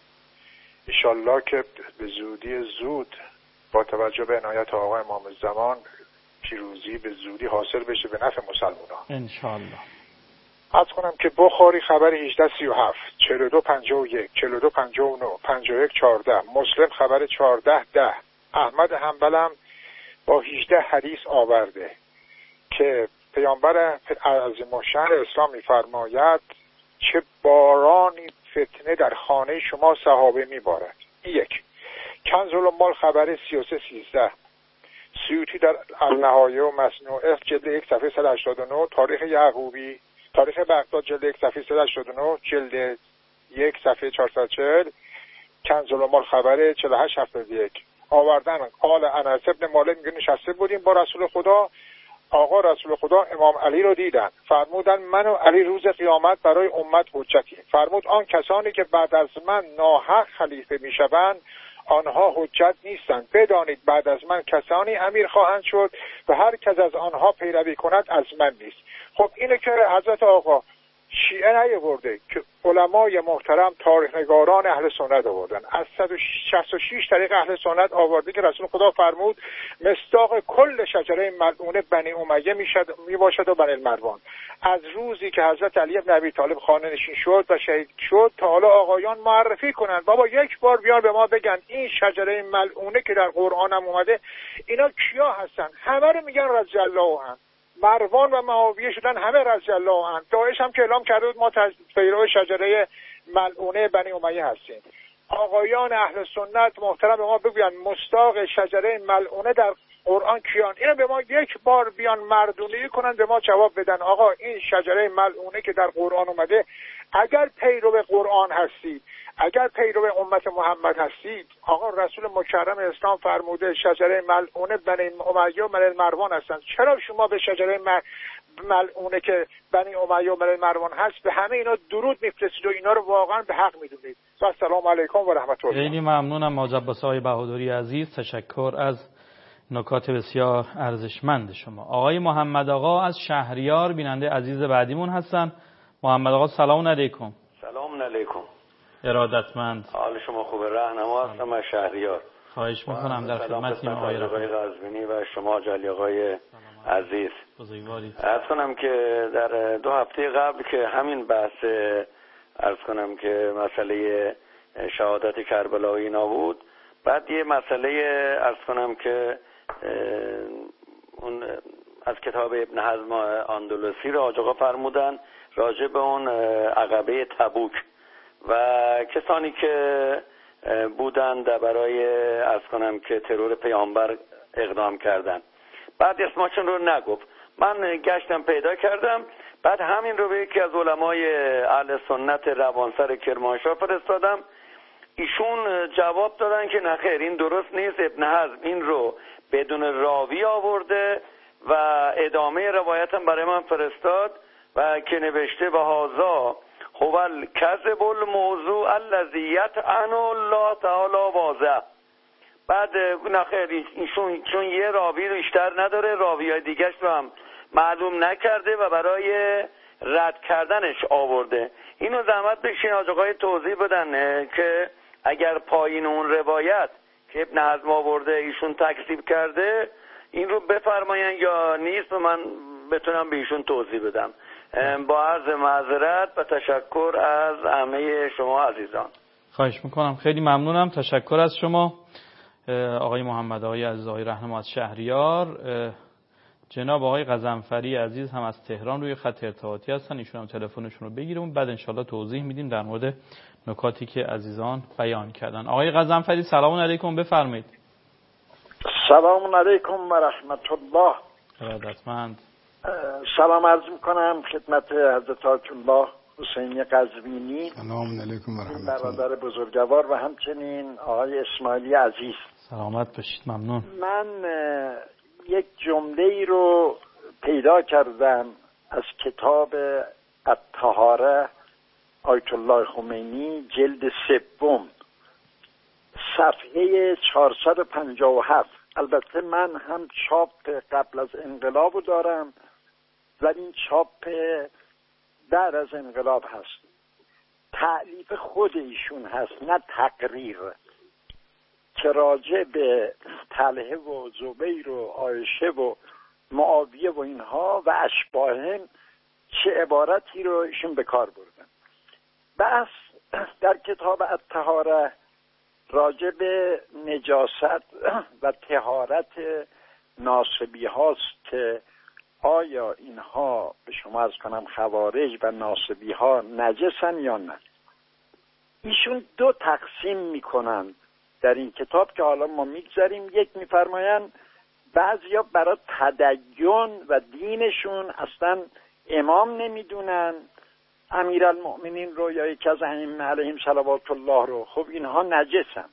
S6: انشالله که به زودی زود با توجه به عنایت آقا امام زمان پیروزی به زودی حاصل بشه به نفع مسلمانان
S2: انشالله.
S6: عرض کنم که بخاری خبر هجده سی و هفت، چهل و دو پنجاه و یک، چهل و دو پنجاه و نه، پنجاه و یک چهارده، مسلم خبر چهارده ده، احمد حنبلم با هجده حدیث آورده که پیامبر عظیم الشأن اسلام می‌فرماید چه بارانی فتنه در خانه شما صحابه میبارد. یک. کنز المال خبر سی و سه سیزده، سیوطی در النهایه و مصنوعه جلد یک صفحه صد و هشتاد و نه، تاریخ یعقوبی تاریخ بغداد جلد یک صفحه صد و هشتاد و نه، جلد یک صفحه چهارصد و چهل، کنز المال خبر چهل و هشت هفتاد و یک آوردن. قال انس بن مالک میگه نشسته بودیم با رسول خدا، آقا رسول خدا امام علی رو دیدن، فرمودن من و علی روز قیامت برای امت حجتی. فرمود آن کسانی که بعد از من ناحق خلیفه میشوند آنها حجت نیستند، بدانید بعد از من کسانی امیر خواهند شد و هر کس از آنها پیروی کند از من نیست. خب اینه که حضرت آقا شیعه نیاورده که علمای محترم تاریخ نگاران اهل سنت آوردن، از صد و شصت و شش طریق اهل سنت آورده که رسول خدا فرمود مصداق کل شجره ملعونه بنی امیه می باشد و بنی المروان. از روزی که حضرت علی بن ابی طالب خانه نشین شد و شهید شد تا حالا آقایان معرفی کنند، بابا یک بار بیان به ما بگن این شجره ملعونه که در قرآن هم اومده اینا کیا هستن؟ همه رو میگن رضی الله عنه. مروان و معاویه شدن همه رضی الله عنه. داعش هم که اعلام کرده بود ما پیرو شجره ملعونه بنی امیه هستیم. آقایان اهل سنت محترم به ما بگوین مصداق شجره ملعونه در قرآن کیان؟ اینو به ما یک بار بیان مردونگی کنن به ما جواب بدن. آقا این شجره ملعونه که در قرآن اومده اگر پیرو قرآن هستید، اگر پیرو امت محمد هستید، آقا رسول مکرم اسلام فرموده شجره ملعونه بنی امیه و بنی المروان هستند، چرا شما به شجره ملعونه که بنی امیه و بنی المروان هست به همه اینا درود میفرستید و اینا رو واقعا به حق میدونید؟ و السلام علیکم و رحمت الله.
S2: خیلی ممنونم مجبس آقای بهادری عزیز. تشکر از نکات بسیار ارزشمند شما. آقای محمد آقا از شهریار بیننده عزیز بعدیمون هستن. محمد آقا سلام علیکم.
S7: سلام علیکم.
S2: ارادتمند.
S7: حال شما خوبه؟ راهنما هستم از شهریار.
S2: خواهش میکنم در خدمت آقای
S7: غزوینی و شما جلی آقای عزیز.
S2: بزرگوارید.
S7: عرض کنم که در دو هفته قبل که همین بحث عرض کنم که مسئله شهادت کربلا و اینا بود، بعد یه مسئله عرض کنم که اون از کتاب ابن حزم اندلسی را آقا فرمودن راجع به اون عقبه تبوک و کسانی که بودن در برای عرض کنم که ترور پیامبر اقدام کردن. بعد اسمشون رو نگفت. من گشتم پیدا کردم، بعد همین رو به یکی از علمای اهل سنت روانسر کرمانشاه فرستادم. ایشون جواب دادن که نه خیر این درست نیست، ابن حزم این رو بدون راوی آورده و ادامه روایت هم برای من فرستاد و که نوشته و هذا هو الکذب الموضوع الذی یطعن الله تعالی واضح. بعد نه خیر ایشون چون یه راوی رو بیشتر نداره، راویای دیگه‌اش رو هم معلوم نکرده و برای رد کردنش آورده. اینو زحمت بکشین آقای توضیح بدن که اگر پایین اون روایت که ابن حزم آورده ایشون تکذیب کرده این رو بفرماین یا نیست و من بتونم به ایشون توضیح بدم. با عرض معذرت و تشکر از همه شما عزیزان.
S2: خواهش میکنم، خیلی ممنونم، تشکر از شما آقای محمد آقای عزیز، آقای رهنما از شهریار. جناب آقای غضنفری عزیز هم از تهران روی خط ارتباطی هستن، ایشون هم تلفنشون رو بگیریم بعد انشالله توضیح میدیم در مورد نکاتی که عزیزان بیان کردن. آقای غضنفری سلام علیکم، بفرمایید.
S8: سلام علیکم و رحمت الله.
S2: ارادتمند.
S8: سلام عرض میکنم خدمت حضرت آیت الله حسینی قزوینی،
S3: سلام علیکم و رحمت الله،
S8: برادر بزرگوار و همچنین آقای اسماعیلی عزیز.
S2: سلامت باشید، ممنون.
S8: من یک جمله ای رو پیدا کردم از کتاب الطهاره آیت الله خمینی جلد سوم صفحه چهارصد و پنجاه و هفت. البته من هم چاپ قبل از انقلاب رو دارم ولی این چاپ بعد از انقلاب هست. تألیف خود ایشون هست نه تقریر، که راجع به طلحه و زبیر و عایشه و معاویه و اینها و اشباههم چه عبارتی رو ایشون به کار بردن. بس در کتاب الطهاره راجع به نجاست و طهارت ناصبی هاست که آیا اینها به شما از کنم خوارج و ناصبی ها نجسن یا نه. ایشون دو تقسیم میکنن در این کتاب که حالا ما میگذاریم. یک میفرمایند بعضیا برای تدین و دینشون اصلا امام نمیدونن امیرالمؤمنین رو یا یکی از ائمه علیهم صلوات الله رو، خب اینها نجسن.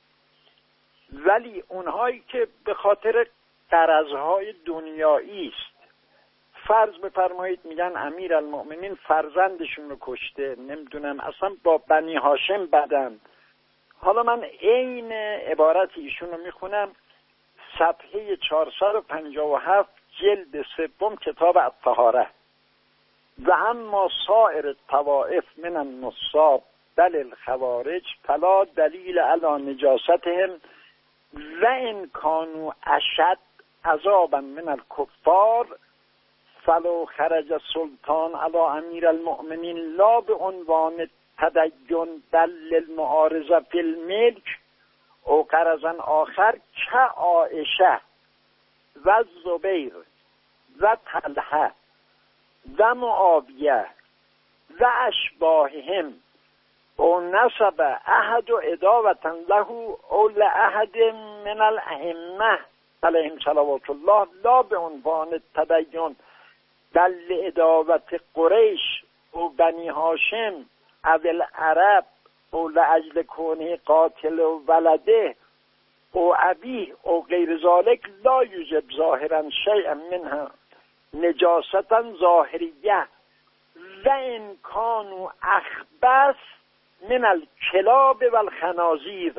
S8: ولی اونهایی که به خاطر غرضهای دنیایی است، فرض بفرمایید میگن امیرالمؤمنین فرزندشون رو کشته، نمیدونم اصلا با بنی هاشم بدن. حالا من عین عبارت ایشون رو میخونم، صفحه چهارصد و پنجاه و هفت جلد سوم کتاب الطهاره. و اما سائر الطوائف من النصاب بل الخوارج فلا دلیل علی نجاستهم و ان کانوا اشد عذابا من الکفار فلو خرج السلطان علی امیر المؤمنین لا به عنوان تدین بل المعارضه فی الملک او قرضا آخر که عایشه و زبیر و طلحه و معاویه و اشباههم او نسب احد و اداوتا له او لأحد من الائمه علیهم صلوات الله لا به عنوان تدین بل اداوت قریش او بنی هاشم او العرب او لأجل کونه قاتل و ولده او ابی او غیر ذالک لا یوجب ظاهرا شیئا منها نجاستا ظاهریه و ان کانوا اخبث من الکلاب و الخنازیر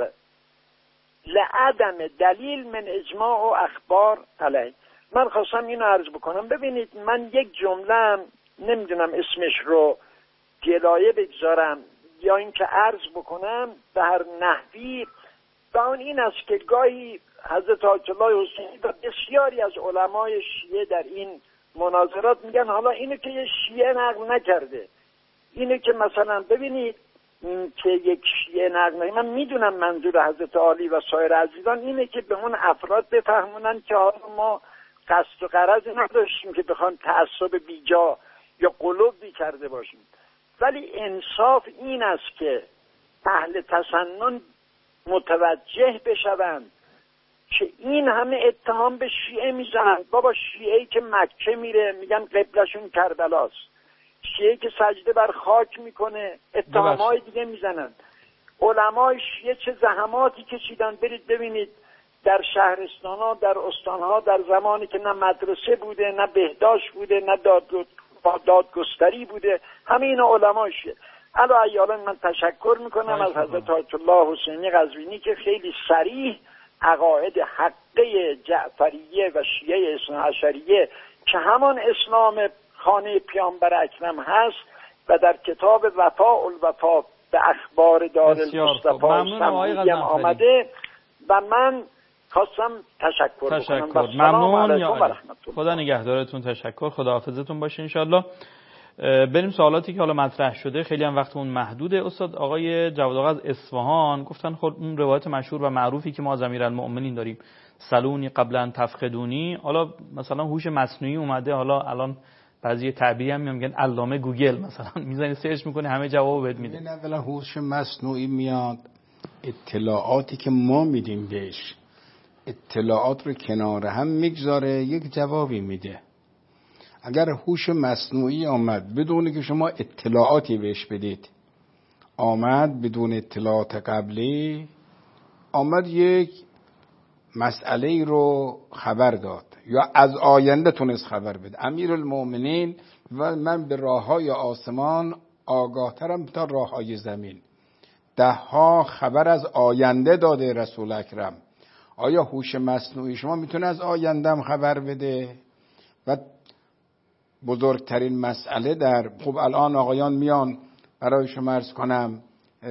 S8: لعدم دلیل من اجماع و اخبار علیه. من خواستم اینو عرض بکنم. ببینید من یک جمله نمیدونم اسمش رو گلایه بگذارم یا اینکه عرض بکنم به هر نحوی، و اون این است که گاهی حضرت آیت الله حسینی و بسیاری از علمای شیعه در این مناظرات میگن حالا اینو که یه شیعه نقل نکرده، اینو که مثلا ببینید که یک شیعه نقل نکرده. من میدونم منظور حضرت علی و سایر عزیزان اینه که به اون افراد بفهمونن که حالا ما قصد و غرض نداشتیم که بخوام تعصب بیجا یا قلوبی کرده باشیم، ولی انصاف این است که اهل تسنن متوجه بشوند که این همه اتهام به شیعه میزنند. بابا شیعه‌ای که مکه میره میگن قبلشون کربلاست، شیعه‌ای که سجده بر خاک میکنه اتهامای دیگه میزنند. علمای شیعه چه زحماتی کشیدن، برید ببینید در شهرستان‌ها، در استان‌ها، در زمانی که نه مدرسه بوده، نه بهداشت بوده، نه دادگستری دادگستری بوده، همین علمای شیعه. علا ایالان من تشکر میکنم از حضرت آیت الله حسینی قزوینی که خیلی صریح عقاید حقه جعفریه و شیعه اثنا عشریه که همان اسلام خانه پیامبر اکرم هست و در کتاب وفاء الوفا به اخبار دار المصطفی سمودی هم آمده و من خواستم تشکر,
S2: تشکر.
S8: بکنم.
S2: ممنون یا خدا نگهدارتون. تشکر. خداحافظتون باشه انشالله. بریم سوالاتی که حالا مطرح شده، خیلی هم وقتمون محدوده. استاد آقای جواد آقا از اصفهان گفتن خب اون روایت مشهور و معروفی که ما از امیرالمؤمنین داریم سلونی قبلا تفقدونی، حالا مثلا هوش مصنوعی اومده، حالا الان بعضی تعبیری هم میگن علامه گوگل مثلا میزنی سرچ میکنه همه جوابو بهت میده.
S3: نه اولا هوش مصنوعی میاد اطلاعاتی که ما میدیم بهش، اطلاعات رو کنار هم میگذاره یک جوابی میده. اگر هوش مصنوعی آمد بدون که شما اطلاعاتی بهش بدید، آمد بدون اطلاعات قبلی، آمد یک مسئله رو خبر داد یا از آینده تونست خبر بده. امیرالمؤمنین و من به راههای آسمان آگاهترم تا راههای زمین، ده ها خبر از آینده داده رسول اکرم. آیا هوش مصنوعی شما میتونه از آیندهم خبر بده؟ و بزرگترین مسئله در خب الان آقایان میان برای شما عرض کنم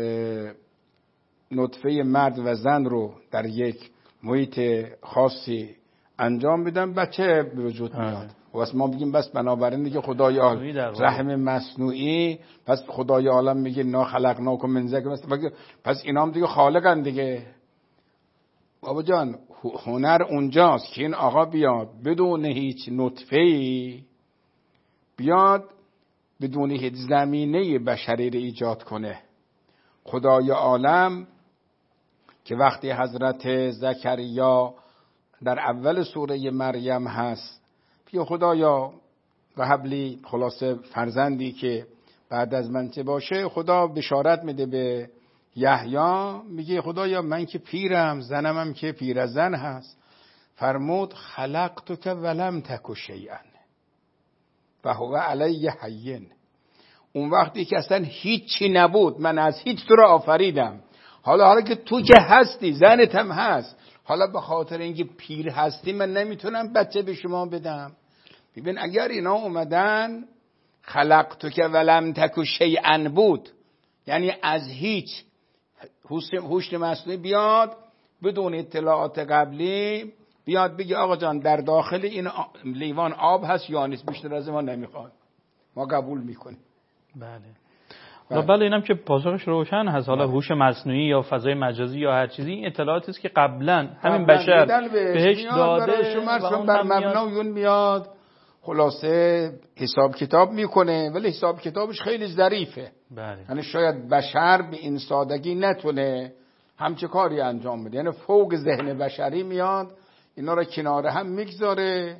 S3: نطفه مرد و زن رو در یک محیط خاصی انجام بدن، بچه به وجود میاد. واسه ما بگیم بس بنابراین دیگه خدای عالم رحم مصنوعی، پس خدای عالم میگه نا خلقناکم من ذکر، پس اینا هم دیگه خالقن دیگه. بابا جان هنر اونجاست که این آقا بیاد بدون هیچ نطفه‌ای بیاد بدون هیچ زمینه بشری رو ایجاد کنه. خدای عالم که وقتی حضرت زکریا در اول سوره مریم هست بیا خدایا و حبلی خلاصه فرزندی که بعد از من چه باشه، خدا بشارت میده به یحیی، میگه خدایا من که پیرم، زنم هم که پیرزن هست، فرمود خلقتک ولم تک شیئا و هو علی حین. اون وقتی که اصلا هیچی نبود، من از هیچ تو رو آفریدم، حالا حالا که تو که هستی، زنت هم هست، حالا به خاطر اینکه پیر هستی من نمیتونم بچه به شما بدم. ببین اگر اینا اومدن خلقتک ولم تک شیئا بود، یعنی از هیچ هوش مصنوعی بیاد بدون اطلاعات قبلی بیاد بگی آقا جان در داخل این لیوان آب هست یا نیست، بیشتر از ما نمیخواد، ما قبول میکنیم.
S2: بله. بله اینم که پاسخش روشن هست. حالا هوش مصنوعی یا فضای مجازی یا هر چیزی، این اطلاعاتی است که قبلا همین بشر بهش داده
S3: و بر مبنای اون میاد خلاصه حساب کتاب میکنه، ولی حساب کتابش خیلی ظریفه.
S2: بله.
S3: یعنی شاید بشر به این سادگی نتونه همچه کاری انجام بده، یعنی فوق ذهن بشری میاد اینا رو کنار هم میگذاره،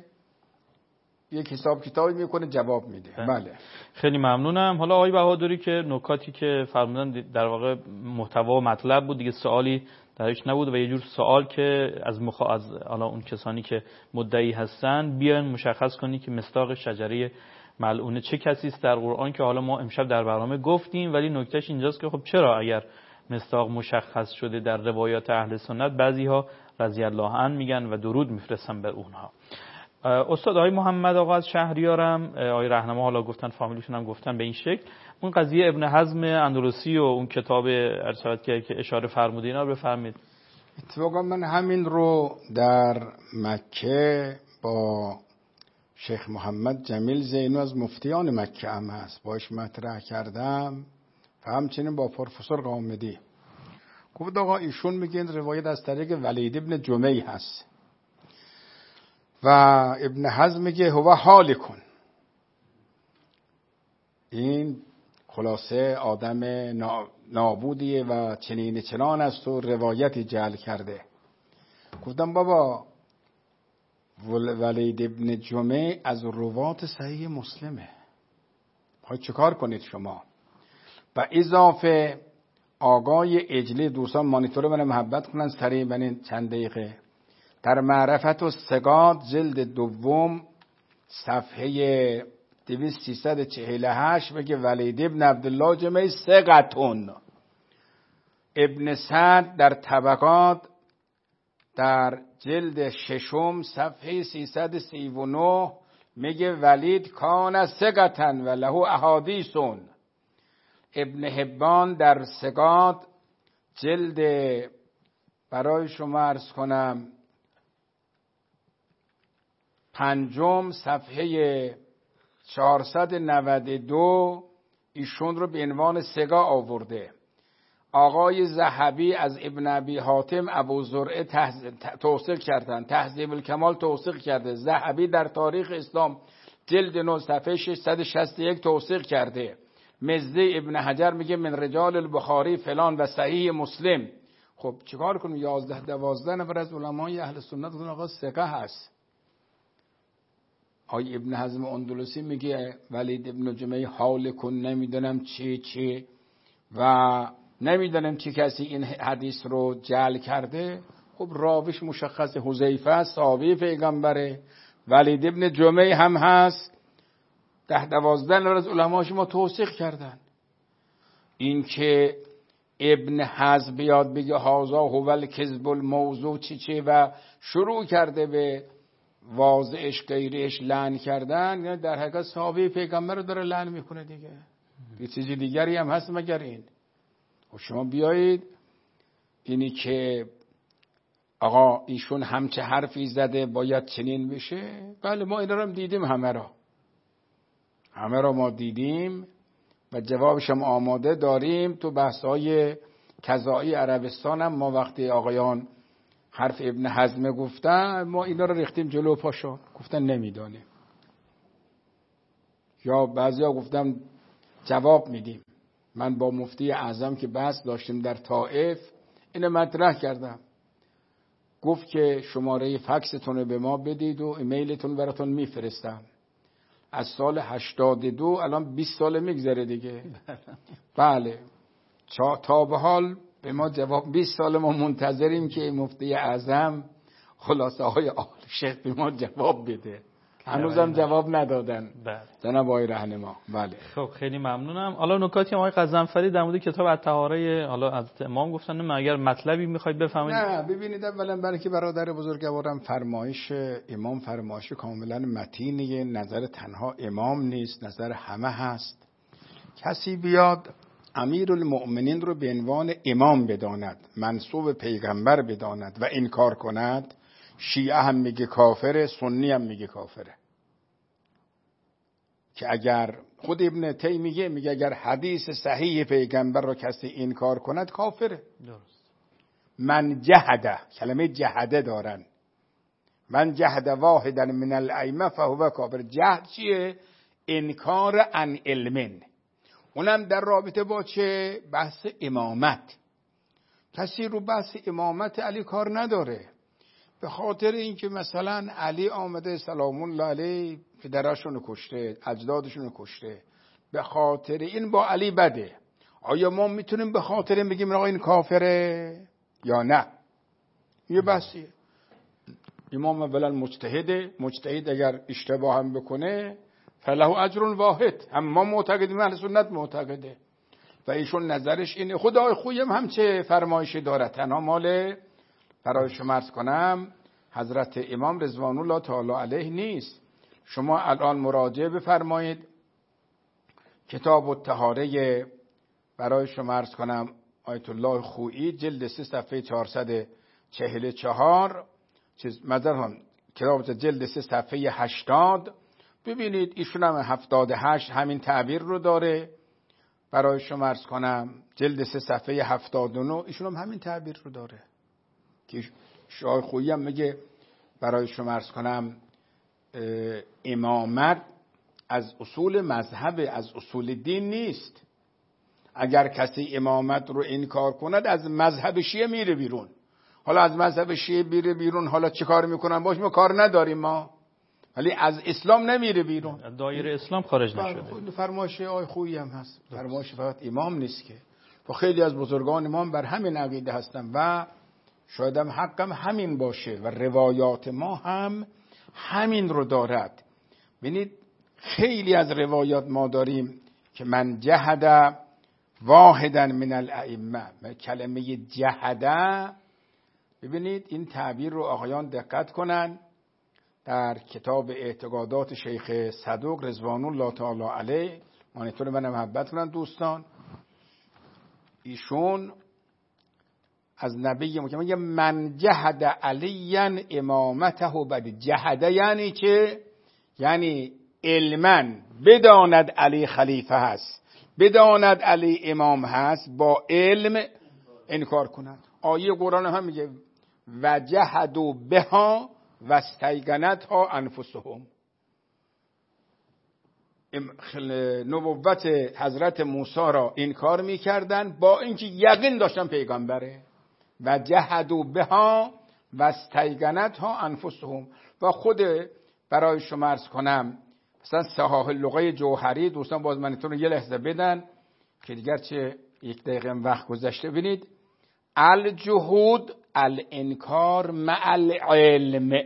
S3: یک حساب کتابی میکنه جواب میده. بله. بله.
S2: خیلی ممنونم. حالا آقای بهادری که نکاتی که فرمودن در واقع محتوا و مطلب بود دیگه، سوالی درش نبود و یه جور سوال که از مخ از حالا اون کسانی که مدعی هستن بیان مشخص کنی که مصداق شجره ملعونه چه کسی است در قرآن، که حالا ما امشب در برنامه گفتیم، ولی نکتهش اینجاست که خب چرا اگر مصداق مشخص شده در روایات اهل سنت بعضی‌ها رضی الله عنه میگن و درود میفرستن به اونها. استاد آقای محمد آقا از شهریارم، آقای راهنما حالا گفتن فامیلیشون هم گفتن به این شکل، اون قضیه ابن حزم اندلسی و اون کتاب ارشاد که اشاره فرمودین اینا رو بفرمایید.
S3: اتفاقا من همین رو در مکه با شیخ محمد جمیل زینو از مفتیان مکه هم هست باش مطرح کردم و همچنین با پروفسور قامدی. گفت آقا ایشون میگن روایت از طریق ولید ابن جمی هست. و ابن حزم میگه هو حال کن. این خلاصه آدم نابودیه و چنین چنان است و روایتی جعل کرده. گفتم بابا ولید ابن جمعه از روات صحیح مسلمه، های چکار کنید شما؟ و اضافه آقای اجلی، دوستان مانیتور من محبت کنن سریع بنین چند دقیقه، در معرفت و سقاط جلد دوم صفحه دویست سیصد و چهل و هشت بگه ولید ابن عبدالله جمعه ثقتون. ابن سعد در طبقات در جلد ششم صفحه سیصد و سی و نه میگه ولید کان ثقتن و له احادیثون. ابن حبان در ثقات جلد برای شما عرض کنم پنجم صفحه چهارصد و نود و دو ایشون رو به عنوان ثقه آورده. آقای ذهبی از ابن ابی حاتم ابو زرعه توثیق کردن، تهذیب الکمال توثیق کرده. ذهبی در تاریخ اسلام جلد نه صفحه ششصد و شصت و یک توثیق کرده. مزدی ابن حجر میگه من رجال البخاری فلان و صحیح مسلم. خب چیکار کنیم؟ یازده دوازده نفر از علمای اهل سنت گفتن آقا ثقه هست. آقای ابن حزم اندلسی میگه ولید ابن جمعه حال کن، نمیدونم چی چی و نمیدونم چی کسی این حدیث رو جعل کرده. خب راویش مشخص حذیفه صحابی پیغمبره، ولید ابن جمعه هم هست، ده دوازده نفر از علماش ما توثیق کردن. این که ابن حزم بیاد بگه هازا هو الکذب الموضوع چی چی و شروع کرده به واضعش غیرش لعن کردن، یعنی در حقیقت صحابه پیغمبر رو داره لعن میکنه دیگه. یه چیزی دیگری هم هست مگر این؟ و شما بیایید اینی که آقا ایشون همچه حرفی زده باید چنین بشه، بله ما اینا رو هم دیدیم، همه را همه را ما دیدیم و جوابش هم آماده داریم. تو بحث‌های قضایی عربستان هم ما وقتی آقایان حرف ابن حزم گفتن ما اینا رو ریختیم جلو پاشو، گفتن نمیدانیم، یا بعضیا گفتم جواب میدیم. من با مفتی اعظم که بحث داشتیم در طائف اینو مطرح کردم، گفت که شماره فکستون رو به ما بدید و ایمیلتون براتون میفرستم. از سال هشتاد و دو الان بیست سال میگذره دیگه. بله تا به حال به ما جواب، بیست سال ما منتظریم که مفتی اعظم خلاصه های آل شیخ به ما جواب بده، هنوزم جواب ندادن.
S2: بله
S3: جناب آقای رهنما. بله
S2: خب خیلی ممنونم. حالا نکاتی آقای قزنفری در مورد کتاب الطهاره حالا از امام گفتن، نه اگر مطلبی میخواید بفهمید؟
S3: نه ببینید، اولا برای که برادر بزرگوارم فرمایش امام فرمایش کاملا متینیه، نظر تنها امام نیست، نظر همه هست. کسی بیاد امیر المؤمنین رو به عنوان امام بداند، منصوب پیغمبر بداند و انکار کند، شیعه هم میگه کافره، سنی هم میگه کافره. که اگر خود ابن تیمیه میگه اگر حدیث صحیح پیغمبر رو کسی انکار کند کافره.
S2: درست.
S3: من جهده، کلمه جهده دارن، من جهد واحدا من الائمه فهو کافر. جهد چیه؟ انکار عن علم، اونم در رابطه با چه؟ بحث امامت. کسی رو بحث امامت علی کار نداره، به خاطر اینکه مثلا علی آمده سلام الله علیه پدرشون کشته، اجدادشون کشته، به خاطر این با علی بده. آیا ما میتونیم به خاطر این بگیم آقا این کافره یا نه؟ یه بحثیه. امام اولا مجتهده، مجتهد اگر اشتباه هم بکنه فله اجر واحد، هم ما معتقدیم، اهل سنت معتقده و ایشون نظرش اینه. خدای خویم هم چه فرمایشی داره، تنها مال برای شما عرض کنم حضرت امام رضوان الله تعالی علیه نیست. شما الان مراجعه بفرمایید کتاب الطهاره برای شما عرض کنم آیت الله خویی جلد سه صفحه چهارصد و چهل و چهار، چیز مثلا کتاب جلد سه صفحه هشتاد، ببینید ایشون هم هفتاد و هشت همین تعبیر رو داره. برای شما عرض کنم جلد سه صفحه هفتاد و نه ایشون هم همین تعبیر رو داره که شاه خویی هم میگه برای شما عرض کنم امامت از اصول مذهب، از اصول دین نیست. اگر کسی امامت رو انکار کند از مذهب شیعه میره بیرون. حالا از مذهب شیعه میره بیرون، حالا چه کار میکنن باش؟ ما کار نداریم ما، ولی از اسلام نمیره بیرون،
S2: دایره اسلام خارج نشده.
S3: فرمایش آی خویی هم هست، فرمایش فقط امام نیست که. و خیلی از بزرگان امام بر همین عقیده هستن و شاید هم حقم همین باشه و روایات ما هم همین رو دارد. ببینید خیلی از روایات ما داریم که من جهد واحدا من الائمه، کلمه جهده، ببینید این تعبیر رو آقایان دقت کنن، در کتاب اعتقادات شیخ صدوق رضوان الله تعالی علیه، مانیتور من محبت کنن دوستان، ایشون از نبی مکرم میگه من جهد علیاً امامته بعد. جهده یعنی که یعنی علماً بداند علی خلیفه هست، بداند علی امام هست، با علم انکار کند. آیه قرآن هم میگه و جهدوا بها و استیقنتها انفسهم. نبوت حضرت موسی را انکار میکردن با اینکه یقین داشتن پیغمبره. و جهدوا بها و استیقنتها انفسهم. و خود برای شما عرض کنم مثلا صحاح اللغه جوهری، دوستان باز منتون یه لحظه بدن که دیگر چه یک دقیقه وقت گذشته. ببینید الجهود الانکار مع العلم،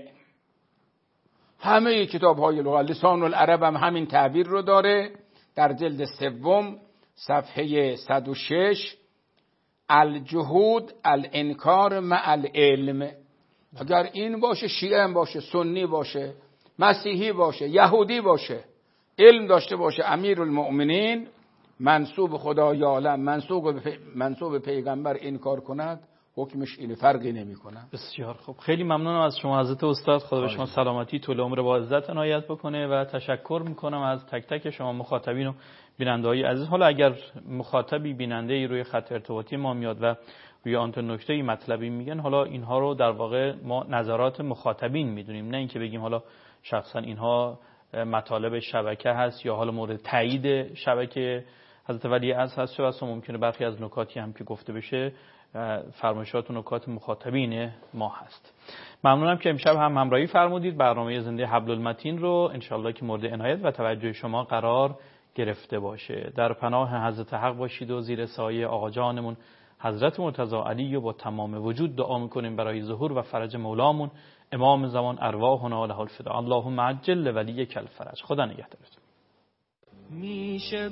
S3: همه کتاب های لغه لسان العرب هم همین تعبیر رو داره. در جلد سوم صفحه صد و شش الجهود الانکار مع العلم. اگر این باشه، شیعه هم باشه، سنی باشه، مسیحی باشه، یهودی باشه، علم داشته باشه، امیرالمؤمنین منسوب خدای عالم، منسوب به منسوب پیغمبر انکار کند، حکمش این فرقی نمیکنه.
S2: بسیار خوب، خیلی ممنونم از شما حضرت استاد. خدا به شما سلامتی، طول عمر با عزت عنایت بکنه و تشکر میکنم از تک تک شما مخاطبین و بیننده‌های عزیز. حالا اگر مخاطبی بیننده ای روی خط ارتباطی ما میاد و روی آن نکته مطلبی میگن، حالا اینها رو در واقع ما نظرات مخاطبین میدونیم، نه اینکه بگیم حالا شخصا اینها مطالب شبکه هست یا حالا مورد تایید شبکه حضرت ولی عصر هست. و اصلا ممکنه برخی از نکاتی هم که گفته بشه فرمایشات و نکات مخاطبین ما هست. ممنونم که امشب هم همراهی فرمودید. برنامه زنده حبل المتین رو انشالله که مورد عنایت و توجه شما قرار گرفته باشه. در پناه حضرت حق باشید و زیر سایه آقا جانمون حضرت مرتضی علی و با تمام وجود دعا میکنیم برای ظهور و فرج مولامون امام زمان ارواحنا له الفدا. اللهم عجل ولی کل فرج. خدا نگهدارتون.
S1: میشه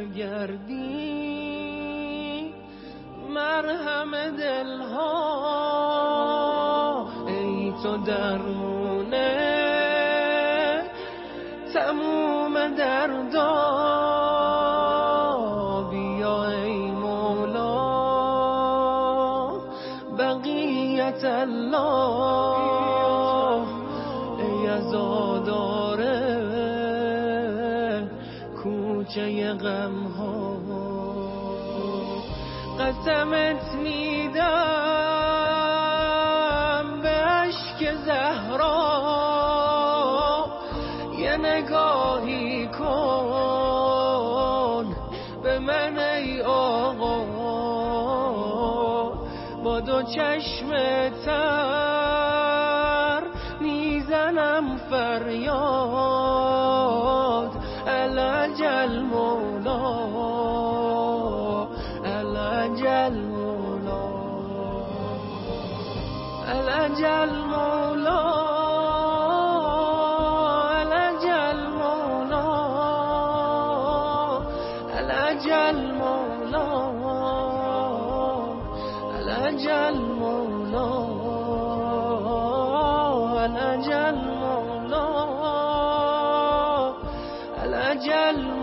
S1: برگردی مرهم دلها، ای تو درمونه تموم دردا، بیا ای مولا بقیت الله، ای عزاداره کوچه غم ها، قسمت میدم به اشک زهرا، یه نگاهی کن به من ای آقا، با دو چشم تر میزنم فریاد، العجل مولا العجل مولا العجل مولا العجل مولا العجل مولا العجل مولا العجل مولا العجل